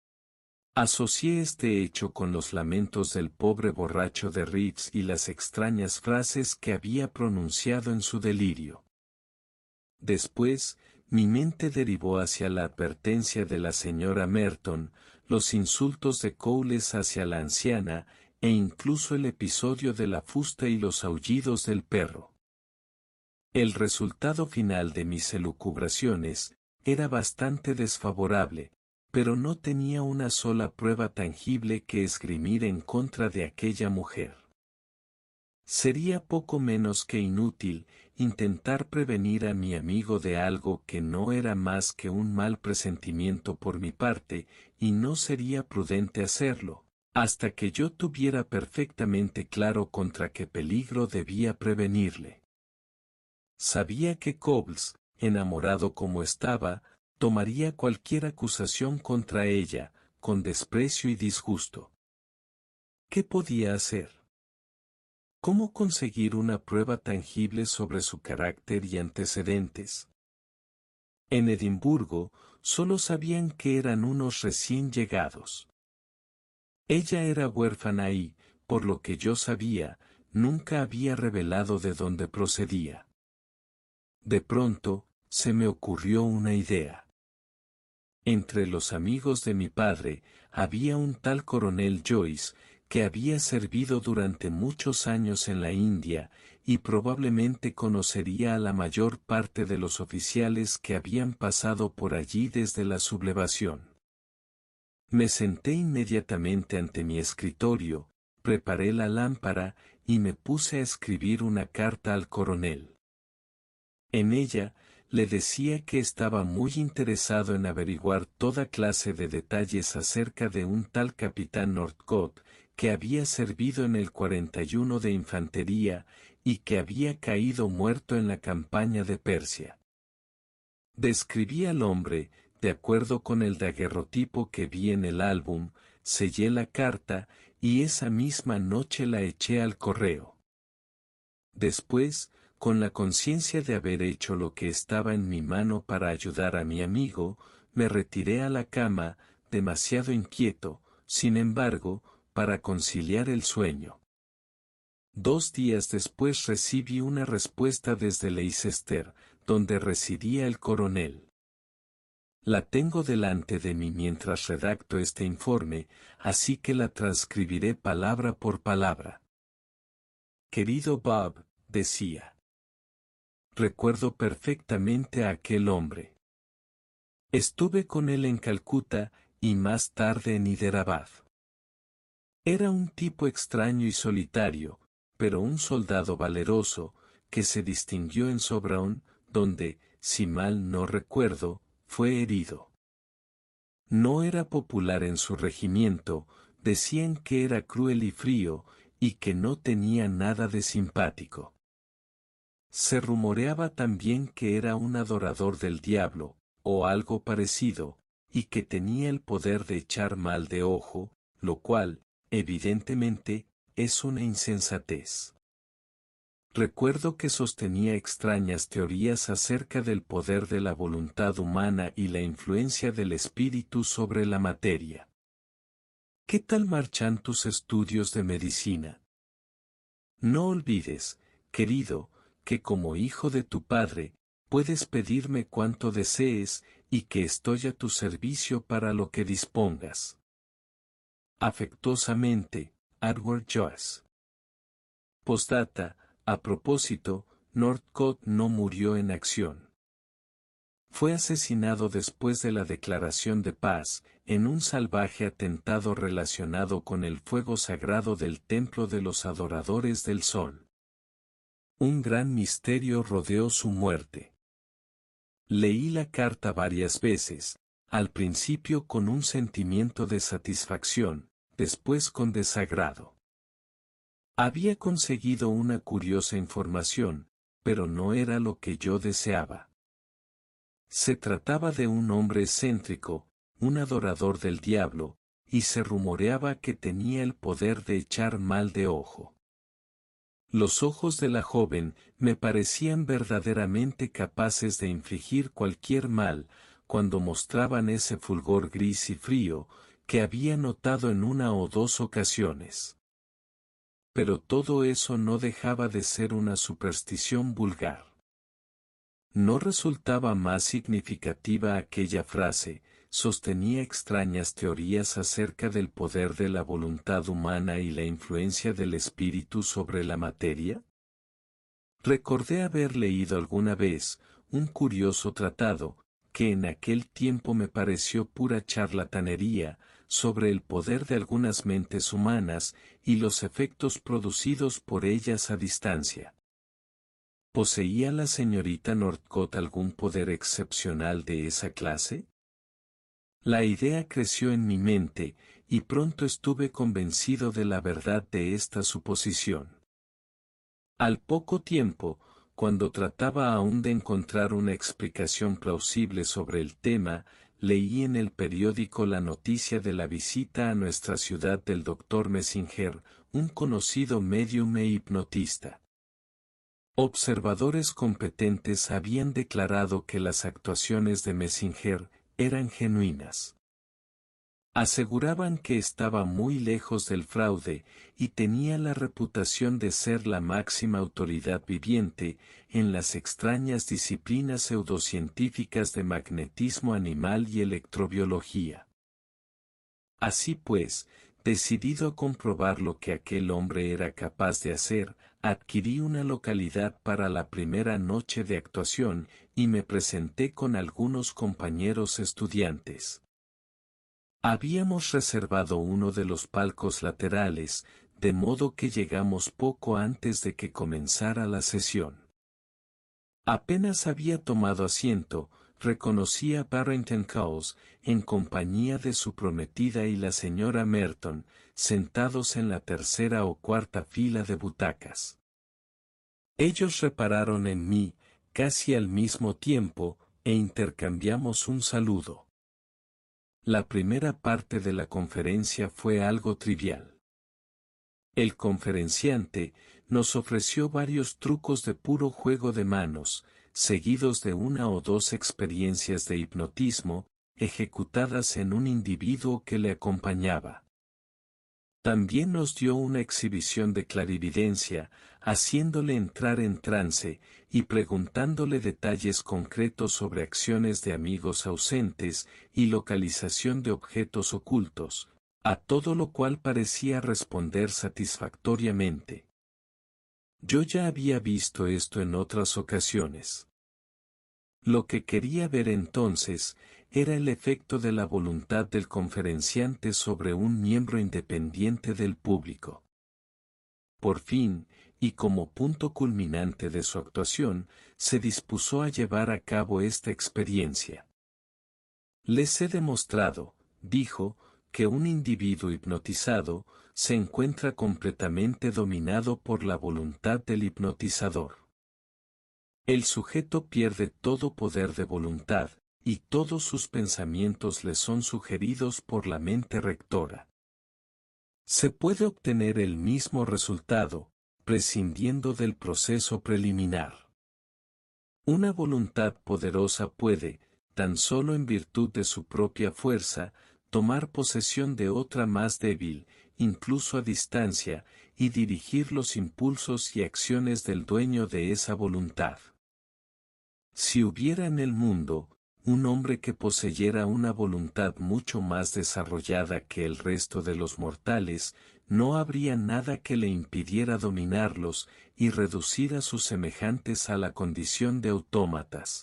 Asocié este hecho con los lamentos del pobre borracho de Reeves y las extrañas frases que había pronunciado en su delirio. Después, mi mente derivó hacia la advertencia de la señora Merton, los insultos de Cowles hacia la anciana, e incluso el episodio de la fusta y los aullidos del perro. El resultado final de mis elucubraciones era bastante desfavorable, pero no tenía una sola prueba tangible que esgrimir en contra de aquella mujer. Sería poco menos que inútil intentar prevenir a mi amigo de algo que no era más que un mal presentimiento por mi parte, y no sería prudente hacerlo, hasta que yo tuviera perfectamente claro contra qué peligro debía prevenirle. Sabía que Cobbles, enamorado como estaba, tomaría cualquier acusación contra ella, con desprecio y disgusto. ¿Qué podía hacer? ¿Cómo conseguir una prueba tangible sobre su carácter y antecedentes? En Edimburgo, solo sabían que eran unos recién llegados. Ella era huérfana y, por lo que yo sabía, nunca había revelado de dónde procedía. De pronto, se me ocurrió una idea. Entre los amigos de mi padre, había un tal coronel Joyce, que había servido durante muchos años en la India, y probablemente conocería a la mayor parte de los oficiales que habían pasado por allí desde la sublevación. Me senté inmediatamente ante mi escritorio, preparé la lámpara, y me puse a escribir una carta al coronel. En ella, le decía que estaba muy interesado en averiguar toda clase de detalles acerca de un tal capitán Northcote, que había servido en el cuarenta y uno de infantería, y que había caído muerto en la campaña de Persia. Describí al hombre, de acuerdo con el daguerrotipo que vi en el álbum, sellé la carta, y esa misma noche la eché al correo. Después, con la conciencia de haber hecho lo que estaba en mi mano para ayudar a mi amigo, me retiré a la cama, demasiado inquieto, sin embargo, para conciliar el sueño. Dos días después recibí una respuesta desde Leicester, donde residía el coronel. La tengo delante de mí mientras redacto este informe, así que la transcribiré palabra por palabra. Querido Bob, decía. Recuerdo perfectamente a aquel hombre. Estuve con él en Calcuta, y más tarde en Hyderabad. Era un tipo extraño y solitario, pero un soldado valeroso, que se distinguió en Sobraón, donde, si mal no recuerdo, fue herido. No era popular en su regimiento, decían que era cruel y frío, y que no tenía nada de simpático. Se rumoreaba también que era un adorador del diablo, o algo parecido, y que tenía el poder de echar mal de ojo, lo cual, evidentemente, es una insensatez. Recuerdo que sostenía extrañas teorías acerca del poder de la voluntad humana y la influencia del espíritu sobre la materia. ¿Qué tal marchan tus estudios de medicina? No olvides, querido, que como hijo de tu padre, puedes pedirme cuanto desees, y que estoy a tu servicio para lo que dispongas. Afectuosamente, Edward Joyce. Postdata, a propósito, Northcote no murió en acción. Fue asesinado después de la declaración de paz, en un salvaje atentado relacionado con el fuego sagrado del Templo de los Adoradores del Sol. Un gran misterio rodeó su muerte. Leí la carta varias veces, al principio con un sentimiento de satisfacción, después con desagrado. Había conseguido una curiosa información, pero no era lo que yo deseaba. Se trataba de un hombre excéntrico, un adorador del diablo, y se rumoreaba que tenía el poder de echar mal de ojo. Los ojos de la joven me parecían verdaderamente capaces de infligir cualquier mal, cuando mostraban ese fulgor gris y frío, que había notado en una o dos ocasiones. Pero todo eso no dejaba de ser una superstición vulgar. No resultaba más significativa aquella frase, sostenía extrañas teorías acerca del poder de la voluntad humana y la influencia del espíritu sobre la materia. Recordé haber leído alguna vez, un curioso tratado, que en aquel tiempo me pareció pura charlatanería, sobre el poder de algunas mentes humanas, y los efectos producidos por ellas a distancia. ¿Poseía la señorita Northcote algún poder excepcional de esa clase? La idea creció en mi mente, y pronto estuve convencido de la verdad de esta suposición. Al poco tiempo, cuando trataba aún de encontrar una explicación plausible sobre el tema, leí en el periódico la noticia de la visita a nuestra ciudad del doctor Messinger, un conocido médium e hipnotista. Observadores competentes habían declarado que las actuaciones de Messinger eran genuinas. Aseguraban que estaba muy lejos del fraude y tenía la reputación de ser la máxima autoridad viviente en las extrañas disciplinas pseudocientíficas de magnetismo animal y electrobiología. Así pues, decidido a comprobar lo que aquel hombre era capaz de hacer, adquirí una localidad para la primera noche de actuación y me presenté con algunos compañeros estudiantes. Habíamos reservado uno de los palcos laterales, de modo que llegamos poco antes de que comenzara la sesión. Apenas había tomado asiento, reconocí a Barrington Cowles, en compañía de su prometida y la señora Merton, sentados en la tercera o cuarta fila de butacas. Ellos repararon en mí, casi al mismo tiempo, e intercambiamos un saludo. La primera parte de la conferencia fue algo trivial. El conferenciante nos ofreció varios trucos de puro juego de manos, seguidos de una o dos experiencias de hipnotismo, ejecutadas en un individuo que le acompañaba. También nos dio una exhibición de clarividencia, haciéndole entrar en trance, y preguntándole detalles concretos sobre acciones de amigos ausentes, y localización de objetos ocultos, a todo lo cual parecía responder satisfactoriamente. Yo ya había visto esto en otras ocasiones. Lo que quería ver entonces, era el efecto de la voluntad del conferenciante sobre un miembro independiente del público. Por fin, y como punto culminante de su actuación, se dispuso a llevar a cabo esta experiencia. Les he demostrado, dijo, que un individuo hipnotizado, se encuentra completamente dominado por la voluntad del hipnotizador. El sujeto pierde todo poder de voluntad, y todos sus pensamientos le son sugeridos por la mente rectora. Se puede obtener el mismo resultado, prescindiendo del proceso preliminar. Una voluntad poderosa puede, tan solo en virtud de su propia fuerza, tomar posesión de otra más débil, incluso a distancia, y dirigir los impulsos y acciones del dueño de esa voluntad. Si hubiera en el mundo, un hombre que poseyera una voluntad mucho más desarrollada que el resto de los mortales, no habría nada que le impidiera dominarlos y reducir a sus semejantes a la condición de autómatas.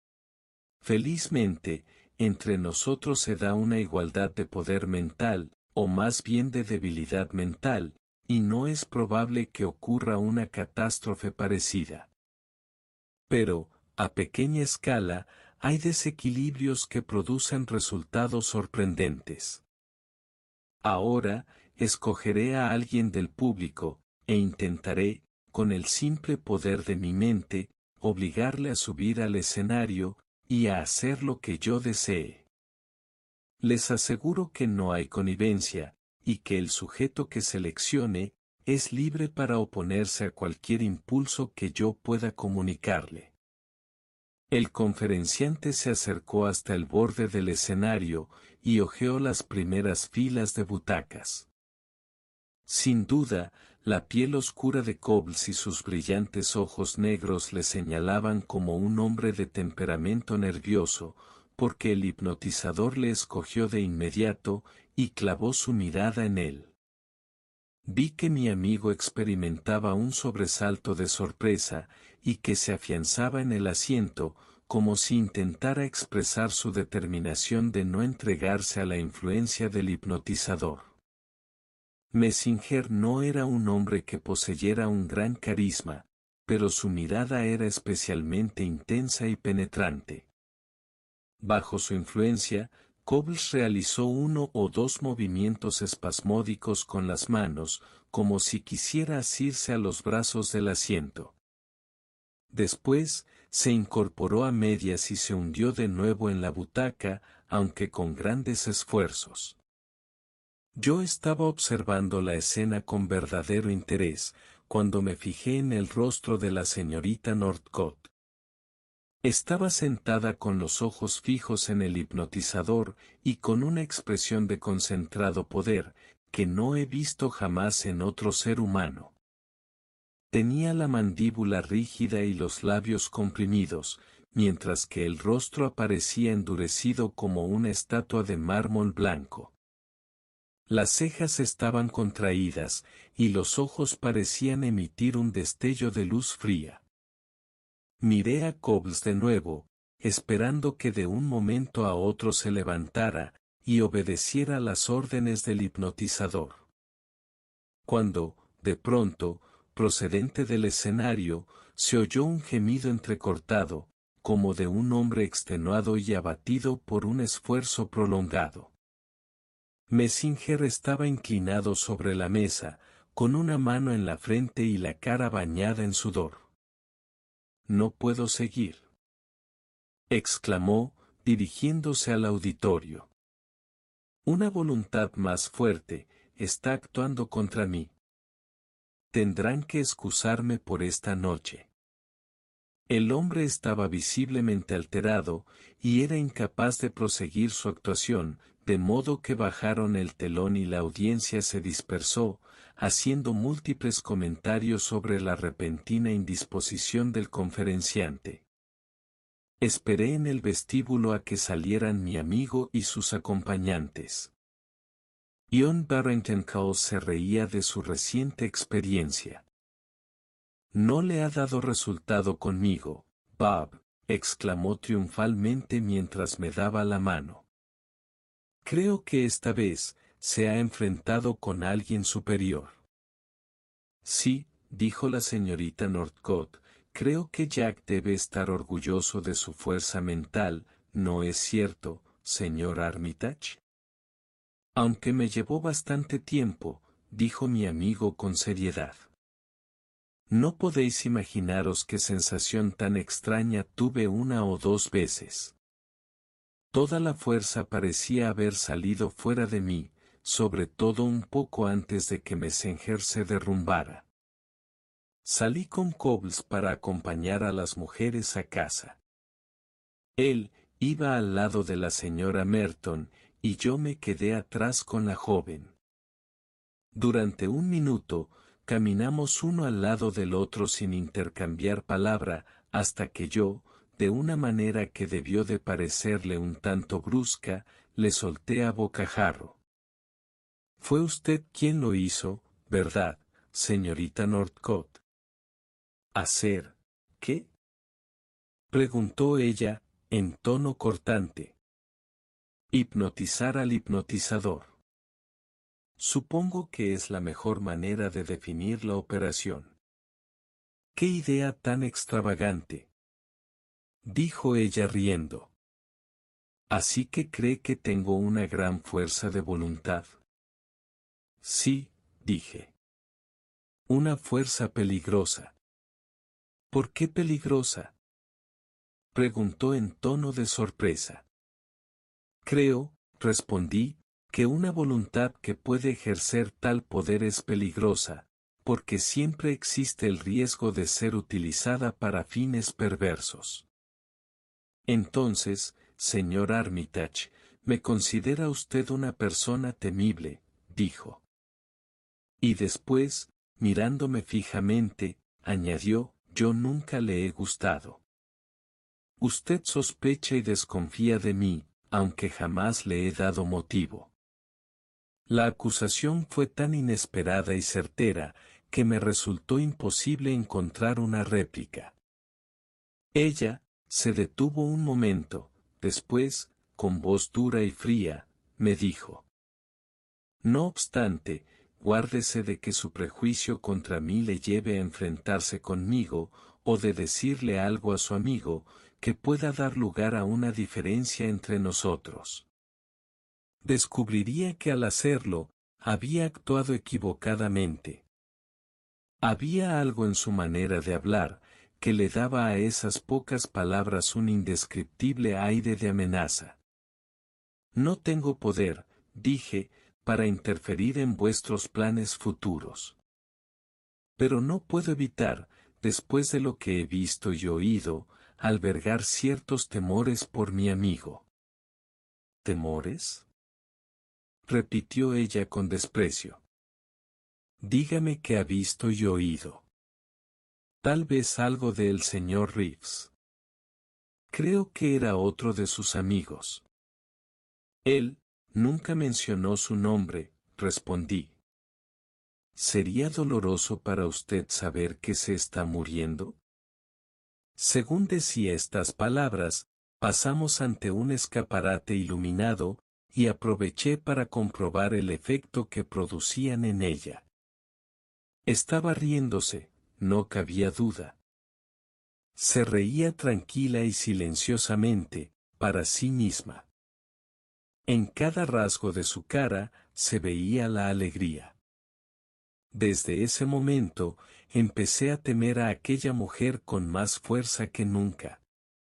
Felizmente, entre nosotros se da una igualdad de poder mental, o más bien de debilidad mental, y no es probable que ocurra una catástrofe parecida. Pero, a pequeña escala, hay desequilibrios que producen resultados sorprendentes. Ahora, escogeré a alguien del público, e intentaré, con el simple poder de mi mente, obligarle a subir al escenario, y a hacer lo que yo desee. Les aseguro que no hay connivencia, y que el sujeto que seleccione, es libre para oponerse a cualquier impulso que yo pueda comunicarle. El conferenciante se acercó hasta el borde del escenario, y hojeó las primeras filas de butacas. Sin duda, la piel oscura de Cobbles y sus brillantes ojos negros le señalaban como un hombre de temperamento nervioso, porque el hipnotizador le escogió de inmediato, y clavó su mirada en él. Vi que mi amigo experimentaba un sobresalto de sorpresa, y que se afianzaba en el asiento, como si intentara expresar su determinación de no entregarse a la influencia del hipnotizador. Messinger no era un hombre que poseyera un gran carisma, pero su mirada era especialmente intensa y penetrante. Bajo su influencia, Cobbles realizó uno o dos movimientos espasmódicos con las manos, como si quisiera asirse a los brazos del asiento. Después, se incorporó a medias y se hundió de nuevo en la butaca, aunque con grandes esfuerzos. Yo estaba observando la escena con verdadero interés, cuando me fijé en el rostro de la señorita Northcott. Estaba sentada con los ojos fijos en el hipnotizador, y con una expresión de concentrado poder, que no he visto jamás en otro ser humano. Tenía la mandíbula rígida y los labios comprimidos, mientras que el rostro aparecía endurecido como una estatua de mármol blanco. Las cejas estaban contraídas, y los ojos parecían emitir un destello de luz fría. Miré a Cobbles de nuevo, esperando que de un momento a otro se levantara, y obedeciera las órdenes del hipnotizador. Cuando, de pronto, procedente del escenario, se oyó un gemido entrecortado, como de un hombre extenuado y abatido por un esfuerzo prolongado. Messinger estaba inclinado sobre la mesa, con una mano en la frente y la cara bañada en sudor. «No puedo seguir», exclamó, dirigiéndose al auditorio. «Una voluntad más fuerte está actuando contra mí. Tendrán que excusarme por esta noche». El hombre estaba visiblemente alterado, y era incapaz de proseguir su actuación, de modo que bajaron el telón y la audiencia se dispersó, haciendo múltiples comentarios sobre la repentina indisposición del conferenciante. Esperé en el vestíbulo a que salieran mi amigo y sus acompañantes. John Barrington Cowles se reía de su reciente experiencia. No le ha dado resultado conmigo, Bob, exclamó triunfalmente mientras me daba la mano. Creo que esta vez, se ha enfrentado con alguien superior. Sí, dijo la señorita Northcott, creo que Jack debe estar orgulloso de su fuerza mental, ¿no es cierto, señor Armitage? Aunque me llevó bastante tiempo, dijo mi amigo con seriedad. No podéis imaginaros qué sensación tan extraña tuve una o dos veces. Toda la fuerza parecía haber salido fuera de mí, sobre todo un poco antes de que Messenger se derrumbara. Salí con Cobbles para acompañar a las mujeres a casa. Él iba al lado de la señora Merton, y yo me quedé atrás con la joven. Durante un minuto, caminamos uno al lado del otro sin intercambiar palabra, hasta que yo, de una manera que debió de parecerle un tanto brusca, le solté a bocajarro. Fue usted quien lo hizo, ¿verdad, señorita Northcott? ¿Hacer qué? Preguntó ella, en tono cortante. Hipnotizar al hipnotizador. Supongo que es la mejor manera de definir la operación. ¡Qué idea tan extravagante!, dijo ella riendo. ¿Así que cree que tengo una gran fuerza de voluntad? Sí, dije. Una fuerza peligrosa. ¿Por qué peligrosa?, preguntó en tono de sorpresa. Creo, respondí, que una voluntad que puede ejercer tal poder es peligrosa, porque siempre existe el riesgo de ser utilizada para fines perversos. Entonces, señor Armitage, me considera usted una persona temible, dijo. Y después, mirándome fijamente, añadió, yo nunca le he gustado. Usted sospecha y desconfía de mí, aunque jamás le he dado motivo. La acusación fue tan inesperada y certera, que me resultó imposible encontrar una réplica. Ella, se detuvo un momento, después, con voz dura y fría, me dijo. No obstante, guárdese de que su prejuicio contra mí le lleve a enfrentarse conmigo, o de decirle algo a su amigo, que pueda dar lugar a una diferencia entre nosotros. Descubriría que al hacerlo, había actuado equivocadamente. Había algo en su manera de hablar, que le daba a esas pocas palabras un indescriptible aire de amenaza. No tengo poder, dije, para interferir en vuestros planes futuros. Pero no puedo evitar, después de lo que he visto y oído, albergar ciertos temores por mi amigo. ¿Temores?, repitió ella con desprecio. Dígame qué ha visto y oído. Tal vez algo del señor Reeves. Creo que era otro de sus amigos. Él nunca mencionó su nombre, respondí. ¿Sería doloroso para usted saber que se está muriendo? Según decía estas palabras, pasamos ante un escaparate iluminado, y aproveché para comprobar el efecto que producían en ella. Estaba riéndose, no cabía duda. Se reía tranquila y silenciosamente, para sí misma. En cada rasgo de su cara, se veía la alegría. Desde ese momento, empecé a temer a aquella mujer con más fuerza que nunca.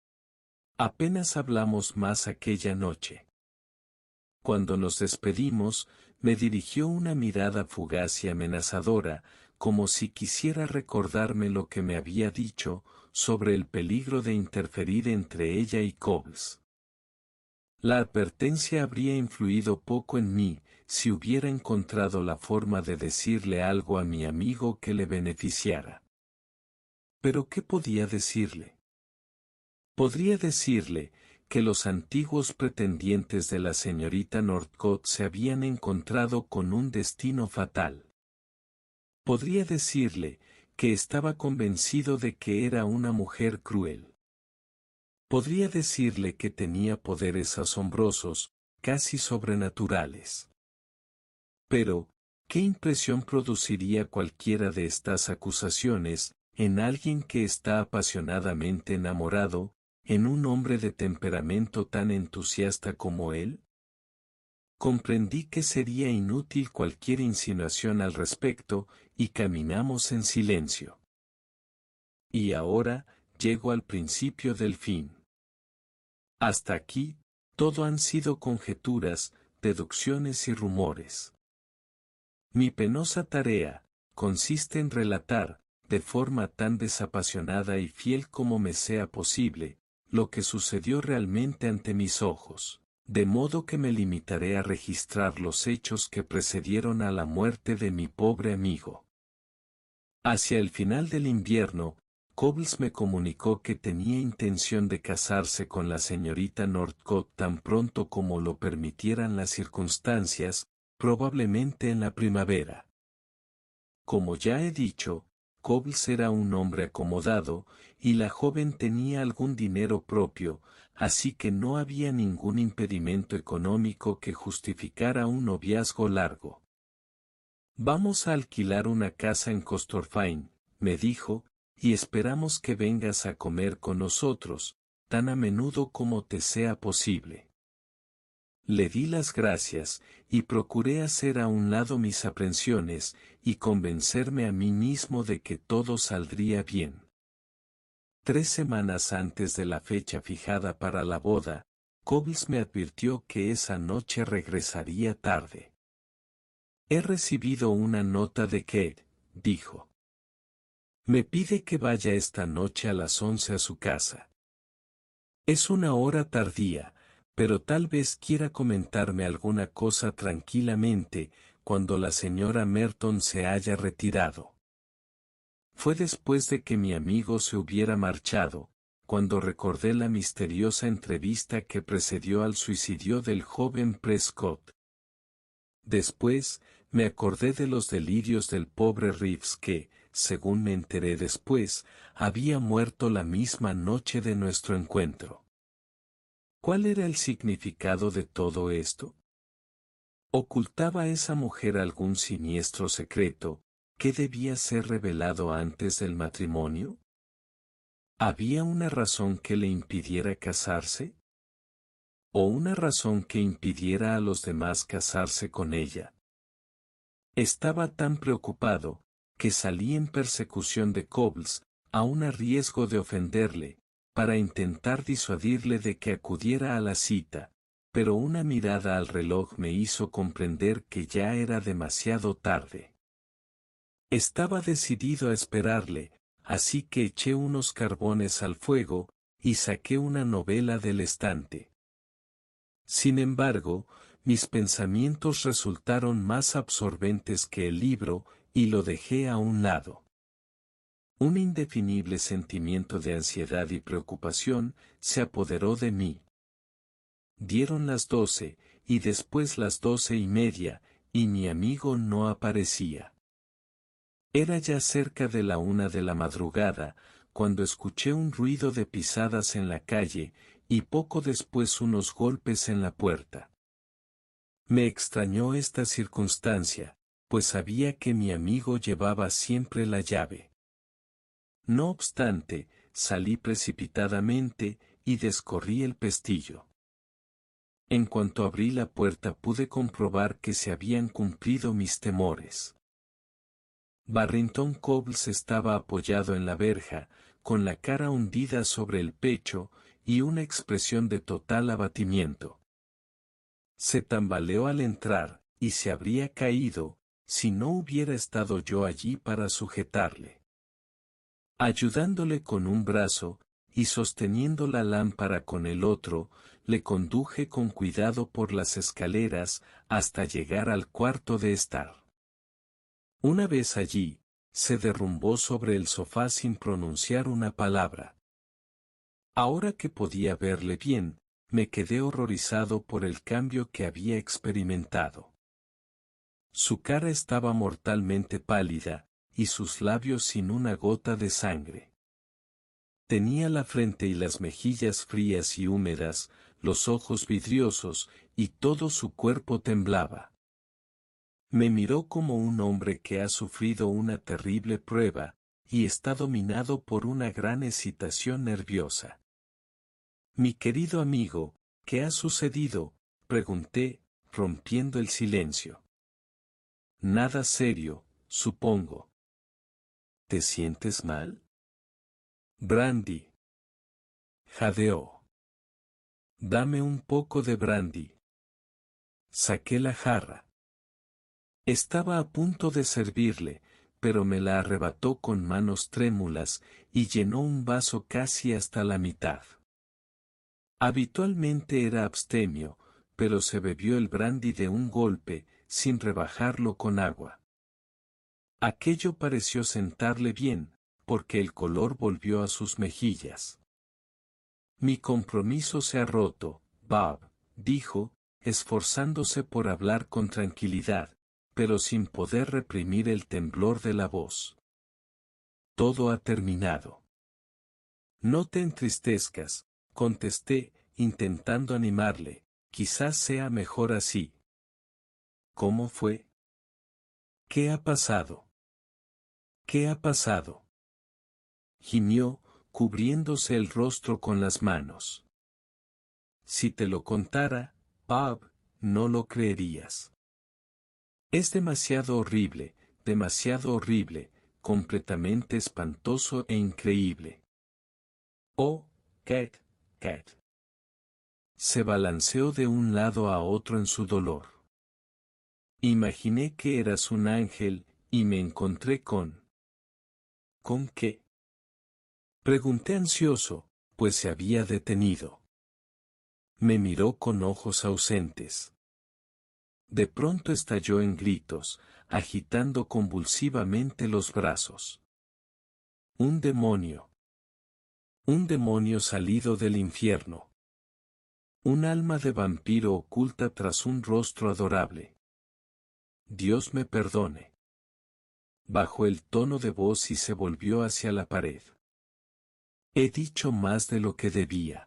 Apenas hablamos más aquella noche. Cuando nos despedimos, me dirigió una mirada fugaz y amenazadora, como si quisiera recordarme lo que me había dicho, sobre el peligro de interferir entre ella y Cobbles. La advertencia habría influido poco en mí, si hubiera encontrado la forma de decirle algo a mi amigo que le beneficiara. ¿Pero qué podía decirle? Podría decirle, que los antiguos pretendientes de la señorita Northcott se habían encontrado con un destino fatal. Podría decirle, que estaba convencido de que era una mujer cruel. Podría decirle que tenía poderes asombrosos, casi sobrenaturales. Pero, ¿qué impresión produciría cualquiera de estas acusaciones en alguien que está apasionadamente enamorado, en un hombre de temperamento tan entusiasta como él? Comprendí que sería inútil cualquier insinuación al respecto, y caminamos en silencio. Y ahora, llego al principio del fin. Hasta aquí, todo han sido conjeturas, deducciones y rumores. Mi penosa tarea, consiste en relatar, de forma tan desapasionada y fiel como me sea posible, lo que sucedió realmente ante mis ojos, de modo que me limitaré a registrar los hechos que precedieron a la muerte de mi pobre amigo. Hacia el final del invierno, Cobbles me comunicó que tenía intención de casarse con la señorita Northcote tan pronto como lo permitieran las circunstancias, probablemente en la primavera. Como ya he dicho, Cobbles era un hombre acomodado, y la joven tenía algún dinero propio, así que no había ningún impedimento económico que justificara un noviazgo largo. «Vamos a alquilar una casa en Corstorphine», me dijo, «y esperamos que vengas a comer con nosotros, tan a menudo como te sea posible». Le di las gracias, y procuré hacer a un lado mis aprensiones, y convencerme a mí mismo de que todo saldría bien. Tres semanas antes de la fecha fijada para la boda, Cobbles me advirtió que esa noche regresaría tarde. «He recibido una nota de Kate», dijo. «Me pide que vaya esta noche a las once a su casa. Es una hora tardía, pero tal vez quiera comentarme alguna cosa tranquilamente, cuando la señora Merton se haya retirado». Fue después de que mi amigo se hubiera marchado, cuando recordé la misteriosa entrevista que precedió al suicidio del joven Prescott. Después, me acordé de los delirios del pobre Reeves que, según me enteré después, había muerto la misma noche de nuestro encuentro. ¿Cuál era el significado de todo esto? ¿Ocultaba esa mujer algún siniestro secreto, que debía ser revelado antes del matrimonio? ¿Había una razón que le impidiera casarse? ¿O una razón que impidiera a los demás casarse con ella? Estaba tan preocupado, que salí en persecución de Cobbles, aun a riesgo de ofenderle, para intentar disuadirle de que acudiera a la cita, pero una mirada al reloj me hizo comprender que ya era demasiado tarde. Estaba decidido a esperarle, así que eché unos carbones al fuego, y saqué una novela del estante. Sin embargo, mis pensamientos resultaron más absorbentes que el libro, y lo dejé a un lado. Un indefinible sentimiento de ansiedad y preocupación se apoderó de mí. Dieron las doce, y después las doce y media, y mi amigo no aparecía. Era ya cerca de la una de la madrugada, cuando escuché un ruido de pisadas en la calle, y poco después unos golpes en la puerta. Me extrañó esta circunstancia, pues sabía que mi amigo llevaba siempre la llave. No obstante, salí precipitadamente, y descorrí el pestillo. En cuanto abrí la puerta pude comprobar que se habían cumplido mis temores. Barrington Cobbles estaba apoyado en la verja, con la cara hundida sobre el pecho, y una expresión de total abatimiento. Se tambaleó al entrar, y se habría caído, si no hubiera estado yo allí para sujetarle. Ayudándole con un brazo, y sosteniendo la lámpara con el otro, le conduje con cuidado por las escaleras, hasta llegar al cuarto de estar. Una vez allí, se derrumbó sobre el sofá sin pronunciar una palabra. Ahora que podía verle bien, me quedé horrorizado por el cambio que había experimentado. Su cara estaba mortalmente pálida, y sus labios sin una gota de sangre. Tenía la frente y las mejillas frías y húmedas, los ojos vidriosos, y todo su cuerpo temblaba. Me miró como un hombre que ha sufrido una terrible prueba, y está dominado por una gran excitación nerviosa. Mi querido amigo, ¿qué ha sucedido?, pregunté, rompiendo el silencio. Nada serio, supongo. ¿Te sientes mal? Brandy. Jadeó. Dame un poco de brandy. Saqué la jarra. Estaba a punto de servirle, pero me la arrebató con manos trémulas, y llenó un vaso casi hasta la mitad. Habitualmente era abstemio, pero se bebió el brandy de un golpe, sin rebajarlo con agua. Aquello pareció sentarle bien, porque el color volvió a sus mejillas. Mi compromiso se ha roto, Bob, dijo, esforzándose por hablar con tranquilidad, pero sin poder reprimir el temblor de la voz. Todo ha terminado. No te entristezcas, contesté, intentando animarle, quizás sea mejor así. ¿Cómo fue? ¿Qué ha pasado? ¿Qué ha pasado? Gimió, cubriéndose el rostro con las manos. Si te lo contara, Bob, no lo creerías. Es demasiado horrible, demasiado horrible, completamente espantoso e increíble. Oh, Cat, Cat. Se balanceó de un lado a otro en su dolor. Imaginé que eras un ángel, y me encontré con... ¿Con qué? Pregunté ansioso, pues se había detenido. Me miró con ojos ausentes. De pronto estalló en gritos, agitando convulsivamente los brazos. Un demonio. Un demonio salido del infierno. Un alma de vampiro oculta tras un rostro adorable. Dios me perdone. Bajó el tono de voz y se volvió hacia la pared. He dicho más de lo que debía.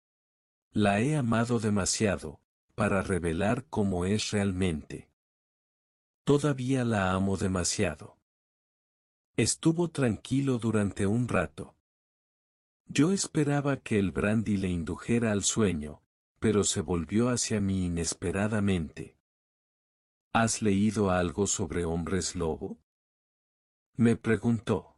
La he amado demasiado, para revelar cómo es realmente. Todavía la amo demasiado. Estuvo tranquilo durante un rato. Yo esperaba que el brandy le indujera al sueño, pero se volvió hacia mí inesperadamente. ¿Has leído algo sobre hombres lobo? Me preguntó.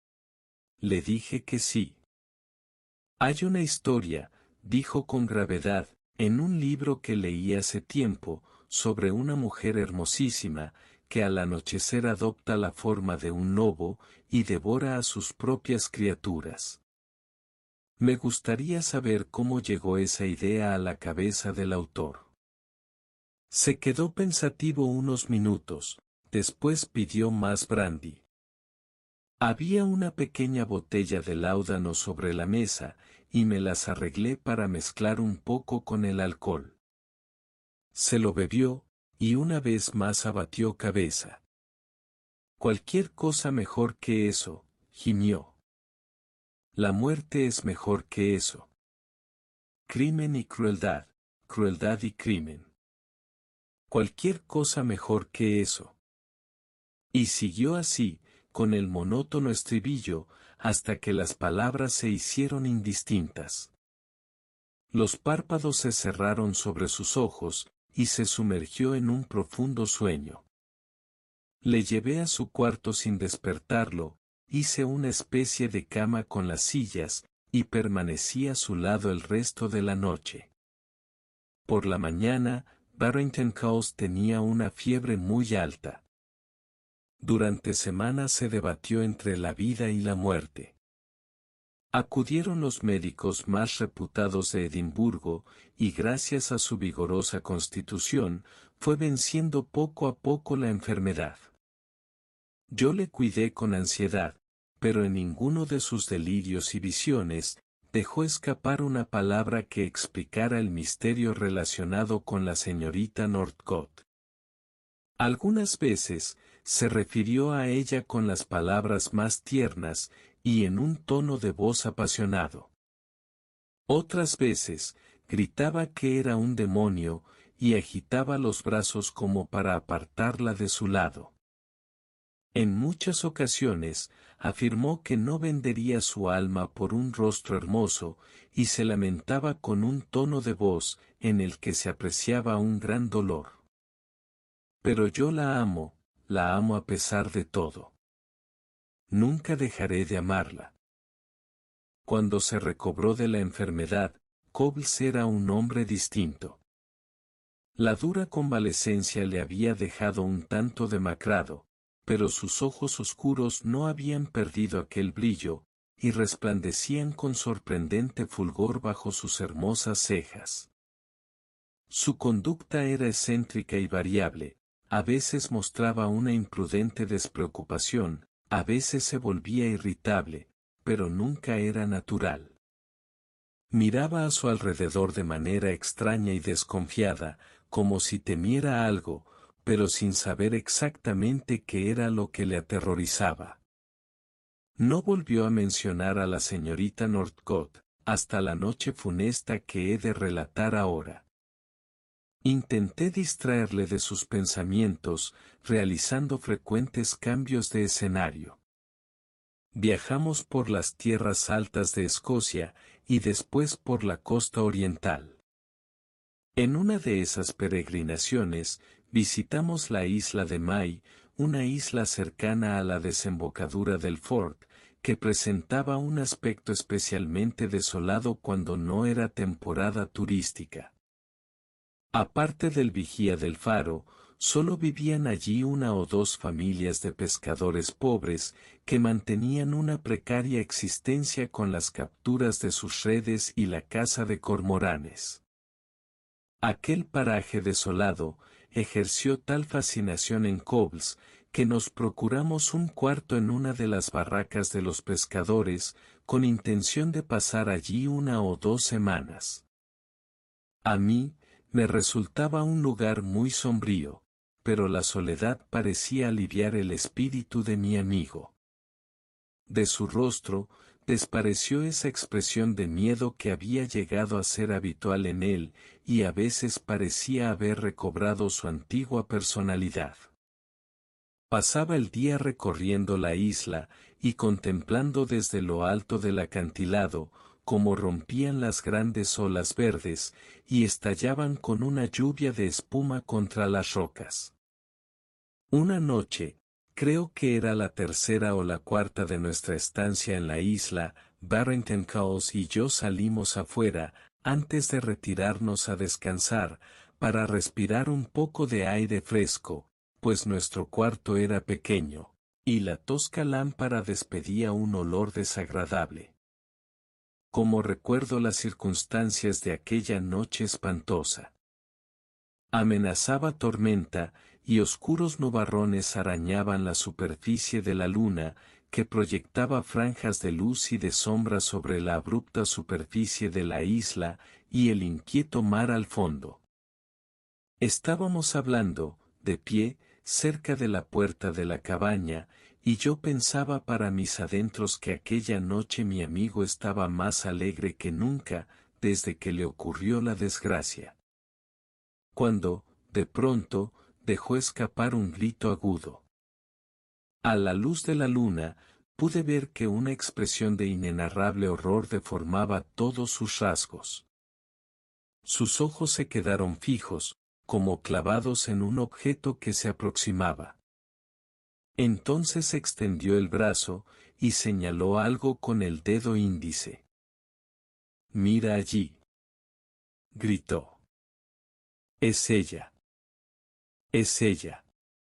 Le dije que sí. Hay una historia, dijo con gravedad, en un libro que leí hace tiempo, sobre una mujer hermosísima, que al anochecer adopta la forma de un lobo, y devora a sus propias criaturas. Me gustaría saber cómo llegó esa idea a la cabeza del autor. Se quedó pensativo unos minutos, después pidió más brandy. Había una pequeña botella de láudano sobre la mesa, y me las arreglé para mezclar un poco con el alcohol. Se lo bebió, y una vez más abatió cabeza. Cualquier cosa mejor que eso, gimió. La muerte es mejor que eso. Crimen y crueldad, crueldad y crimen. Cualquier cosa mejor que eso. Y siguió así, con el monótono estribillo, hasta que las palabras se hicieron indistintas. Los párpados se cerraron sobre sus ojos, y se sumergió en un profundo sueño. Le llevé a su cuarto sin despertarlo, hice una especie de cama con las sillas, y permanecí a su lado el resto de la noche. Por la mañana, Barrington Coles tenía una fiebre muy alta. Durante semanas se debatió entre la vida y la muerte. Acudieron los médicos más reputados de Edimburgo, y gracias a su vigorosa constitución, fue venciendo poco a poco la enfermedad. Yo le cuidé con ansiedad, pero en ninguno de sus delirios y visiones, dejó escapar una palabra que explicara el misterio relacionado con la señorita Northcote. Algunas veces, Se refirió a ella con las palabras más tiernas, y en un tono de voz apasionado. Otras veces, gritaba que era un demonio, y agitaba los brazos como para apartarla de su lado. En muchas ocasiones, afirmó que no vendería su alma por un rostro hermoso, y se lamentaba con un tono de voz, en el que se apreciaba un gran dolor. Pero yo la amo, la amo a pesar de todo. Nunca dejaré de amarla. Cuando se recobró de la enfermedad, Cobbles era un hombre distinto. La dura convalecencia le había dejado un tanto demacrado, pero sus ojos oscuros no habían perdido aquel brillo, y resplandecían con sorprendente fulgor bajo sus hermosas cejas. Su conducta era excéntrica y variable, a veces mostraba una imprudente despreocupación, a veces se volvía irritable, pero nunca era natural. Miraba a su alrededor de manera extraña y desconfiada, como si temiera algo, pero sin saber exactamente qué era lo que le aterrorizaba. No volvió a mencionar a la señorita Northcott, hasta la noche funesta que he de relatar ahora. Intenté distraerle de sus pensamientos, realizando frecuentes cambios de escenario. Viajamos por las tierras altas de Escocia, y después por la costa oriental. En una de esas peregrinaciones, visitamos la isla de May, una isla cercana a la desembocadura del Forth, que presentaba un aspecto especialmente desolado cuando no era temporada turística. Aparte del vigía del faro, solo vivían allí una o dos familias de pescadores pobres, que mantenían una precaria existencia con las capturas de sus redes y la caza de cormoranes. Aquel paraje desolado, ejerció tal fascinación en Cobbles, que nos procuramos un cuarto en una de las barracas de los pescadores, con intención de pasar allí una o dos semanas. A mí, me resultaba un lugar muy sombrío, pero la soledad parecía aliviar el espíritu de mi amigo. De su rostro, despareció esa expresión de miedo que había llegado a ser habitual en él, y a veces parecía haber recobrado su antigua personalidad. Pasaba el día recorriendo la isla, y contemplando desde lo alto del acantilado, cómo rompían las grandes olas verdes, y estallaban con una lluvia de espuma contra las rocas. Una noche, creo que era la tercera o la cuarta de nuestra estancia en la isla, Barrington Cowles y yo salimos afuera, antes de retirarnos a descansar, para respirar un poco de aire fresco, pues nuestro cuarto era pequeño, y la tosca lámpara despedía un olor desagradable. Como recuerdo las circunstancias de aquella noche espantosa. Amenazaba tormenta, y oscuros nubarrones arañaban la superficie de la luna, que proyectaba franjas de luz y de sombra sobre la abrupta superficie de la isla, y el inquieto mar al fondo. Estábamos hablando, de pie, cerca de la puerta de la cabaña, y yo pensaba para mis adentros que aquella noche mi amigo estaba más alegre que nunca, desde que le ocurrió la desgracia. Cuando, de pronto, dejó escapar un grito agudo. A la luz de la luna, pude ver que una expresión de inenarrable horror deformaba todos sus rasgos. Sus ojos se quedaron fijos, como clavados en un objeto que se aproximaba. Entonces extendió el brazo, y señaló algo con el dedo índice. «Mira allí», gritó. «Es ella. Es ella.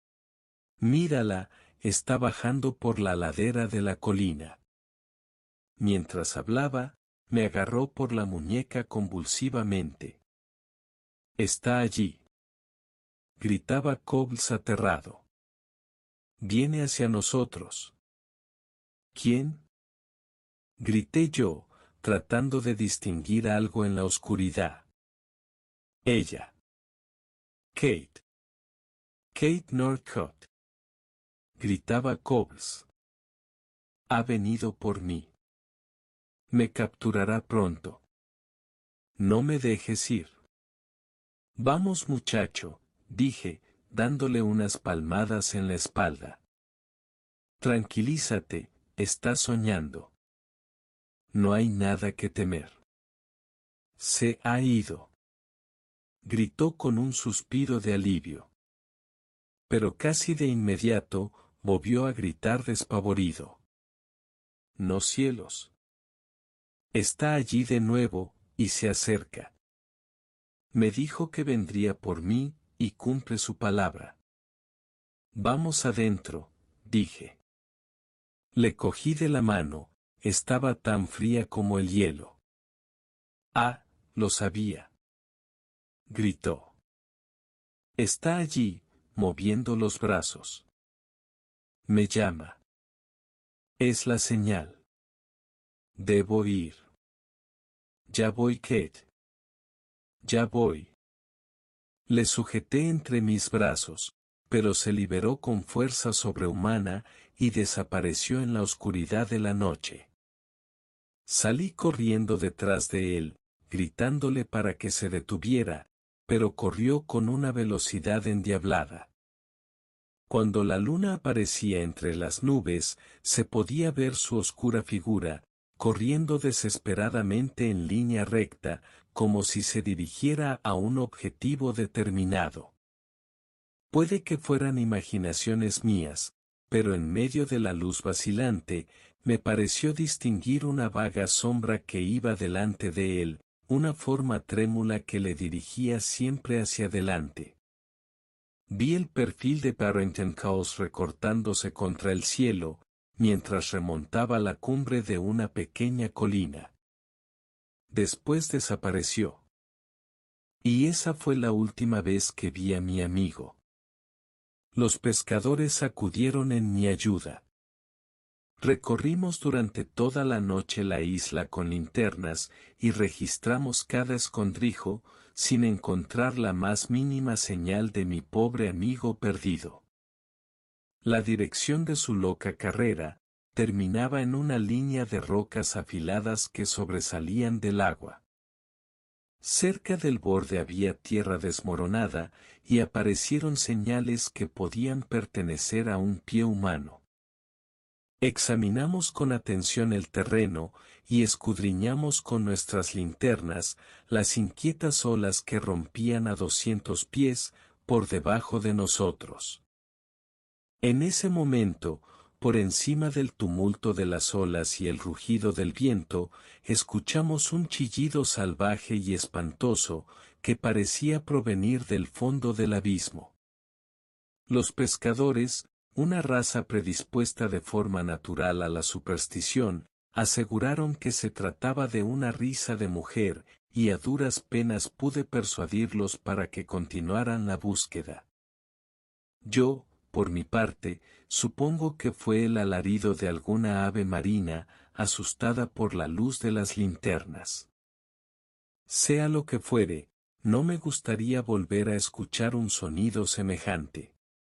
Mírala, está bajando por la ladera de la colina». Mientras hablaba, me agarró por la muñeca convulsivamente. «Está allí», gritaba Cobbles aterrado. «Viene hacia nosotros». «¿Quién?», grité yo, tratando de distinguir algo en la oscuridad. «Ella. Kate. Kate Northcott». gritaba Cobbles. Ha venido por mí. Me capturará pronto. No me dejes ir. Vamos muchacho, dije, dándole unas palmadas en la espalda. Tranquilízate, estás soñando. No hay nada que temer. Se ha ido. Gritó con un suspiro de alivio. Pero casi de inmediato, volvió a gritar despavorido. No cielos. Está allí de nuevo, y se acerca. Me dijo que vendría por mí, y cumple su palabra. Vamos adentro, dije. Le cogí de la mano, estaba tan fría como el hielo. Ah, lo sabía. Gritó. Está allí, moviendo los brazos. Me llama. Es la señal. Debo ir. Ya voy, Kate. Ya voy. Le sujeté entre mis brazos, pero se liberó con fuerza sobrehumana y desapareció en la oscuridad de la noche. Salí corriendo detrás de él, gritándole para que se detuviera, pero corrió con una velocidad endiablada. Cuando la luna aparecía entre las nubes, se podía ver su oscura figura, corriendo desesperadamente en línea recta, como si se dirigiera a un objetivo determinado. Puede que fueran imaginaciones mías, pero en medio de la luz vacilante, me pareció distinguir una vaga sombra que iba delante de él, una forma trémula que le dirigía siempre hacia adelante. Vi el perfil de Barrington Cowles recortándose contra el cielo, mientras remontaba la cumbre de una pequeña colina. Después desapareció. Y esa fue la última vez que vi a mi amigo. Los pescadores acudieron en mi ayuda. Recorrimos durante toda la noche la isla con linternas y registramos cada escondrijo, sin encontrar la más mínima señal de mi pobre amigo perdido. La dirección de su loca carrera terminaba en una línea de rocas afiladas que sobresalían del agua. Cerca del borde había tierra desmoronada y aparecieron señales que podían pertenecer a un pie humano. Examinamos con atención el terreno y escudriñamos con nuestras linternas las inquietas olas que rompían a doscientos pies por debajo de nosotros. En ese momento, por encima del tumulto de las olas y el rugido del viento, escuchamos un chillido salvaje y espantoso que parecía provenir del fondo del abismo. Los pescadores, una raza predispuesta de forma natural a la superstición, aseguraron que se trataba de una risa de mujer, y a duras penas pude persuadirlos para que continuaran la búsqueda. Yo, por mi parte, supongo que fue el alarido de alguna ave marina, asustada por la luz de las linternas. Sea lo que fuere, no me gustaría volver a escuchar un sonido semejante.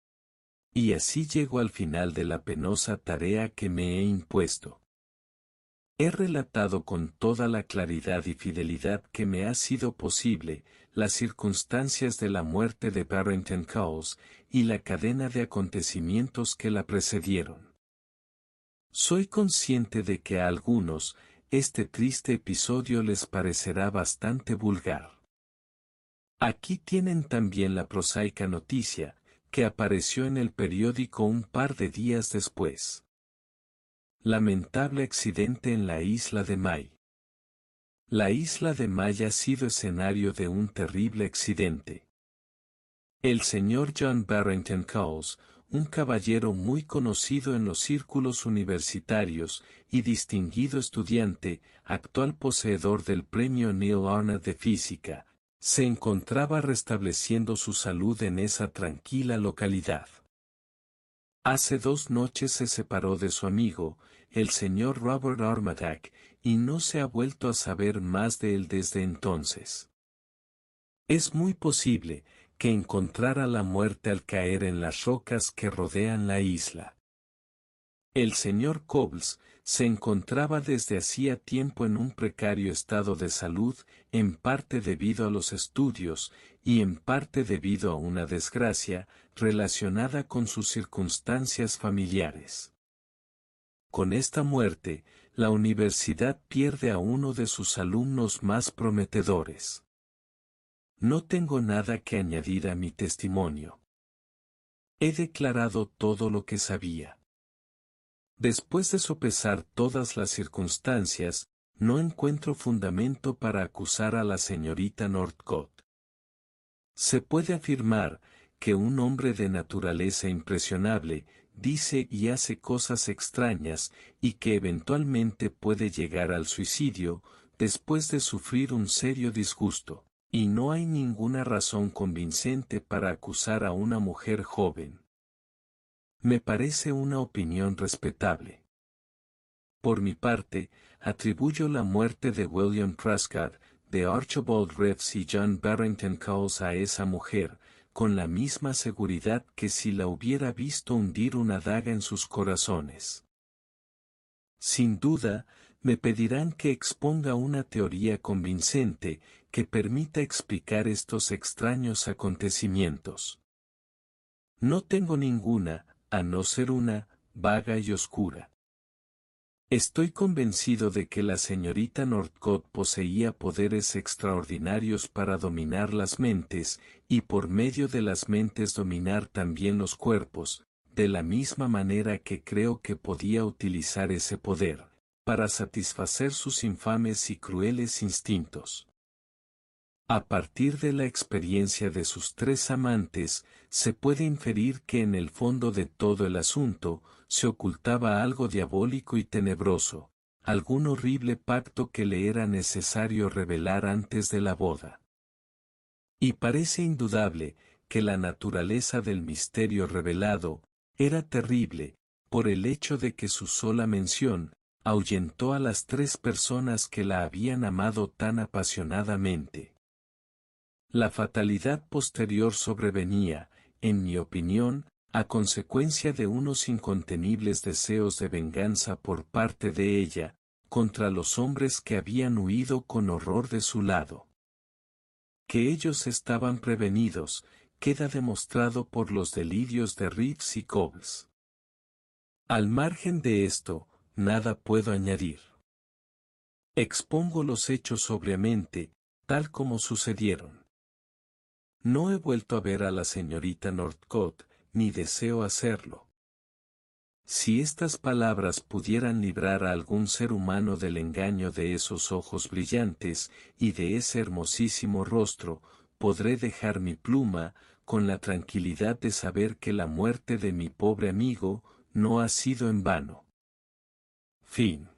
Y así llego al final de la penosa tarea que me he impuesto. He relatado con toda la claridad y fidelidad que me ha sido posible, las circunstancias de la muerte de Barrington Cowles y la cadena de acontecimientos que la precedieron. Soy consciente de que a algunos, este triste episodio les parecerá bastante vulgar. Aquí tienen también la prosaica noticia, que apareció en el periódico un par de días después. Lamentable accidente en la isla de May. La isla de May ha sido escenario de un terrible accidente. El señor John Barrington Cowles, un caballero muy conocido en los círculos universitarios y distinguido estudiante, actual poseedor del premio Neil Arnold de Física, se encontraba restableciendo su salud en esa tranquila localidad. Hace dos noches se separó de su amigo, el señor Robert Armitage, y no se ha vuelto a saber más de él desde entonces. Es muy posible que encontrara la muerte al caer en las rocas que rodean la isla. El señor Cobbles se encontraba desde hacía tiempo en un precario estado de salud, en parte debido a los estudios, y en parte debido a una desgracia, relacionada con sus circunstancias familiares. Con esta muerte, la universidad pierde a uno de sus alumnos más prometedores. No tengo nada que añadir a mi testimonio. He declarado todo lo que sabía. Después de sopesar todas las circunstancias, no encuentro fundamento para acusar a la señorita Northcote. Se puede afirmar que un hombre de naturaleza impresionable dice y hace cosas extrañas y que eventualmente puede llegar al suicidio después de sufrir un serio disgusto. Y no hay ninguna razón convincente para acusar a una mujer joven. Me parece una opinión respetable. Por mi parte, atribuyo la muerte de William Prescott, de Archibald Reeves y John Barrington Cowles a esa mujer, con la misma seguridad que si la hubiera visto hundir una daga en sus corazones. Sin duda, me pedirán que exponga una teoría convincente que permita explicar estos extraños acontecimientos. No tengo ninguna, a no ser una, vaga y oscura. Estoy convencido de que la señorita Northcote poseía poderes extraordinarios para dominar las mentes, y por medio de las mentes dominar también los cuerpos, de la misma manera que creo que podía utilizar ese poder para satisfacer sus infames y crueles instintos. A partir de la experiencia de sus tres amantes, se puede inferir que en el fondo de todo el asunto, se ocultaba algo diabólico y tenebroso, algún horrible pacto que le era necesario revelar antes de la boda. Y parece indudable, que la naturaleza del misterio revelado, era terrible, por el hecho de que su sola mención, ahuyentó a las tres personas que la habían amado tan apasionadamente. La fatalidad posterior sobrevenía, en mi opinión, a consecuencia de unos incontenibles deseos de venganza por parte de ella, contra los hombres que habían huido con horror de su lado. Que ellos estaban prevenidos, queda demostrado por los delirios de Reeves y Cowles. Al margen de esto, nada puedo añadir. Expongo los hechos sobriamente, tal como sucedieron. No he vuelto a ver a la señorita Northcote, ni deseo hacerlo. Si estas palabras pudieran librar a algún ser humano del engaño de esos ojos brillantes, y de ese hermosísimo rostro, podré dejar mi pluma, con la tranquilidad de saber que la muerte de mi pobre amigo, no ha sido en vano. Fin.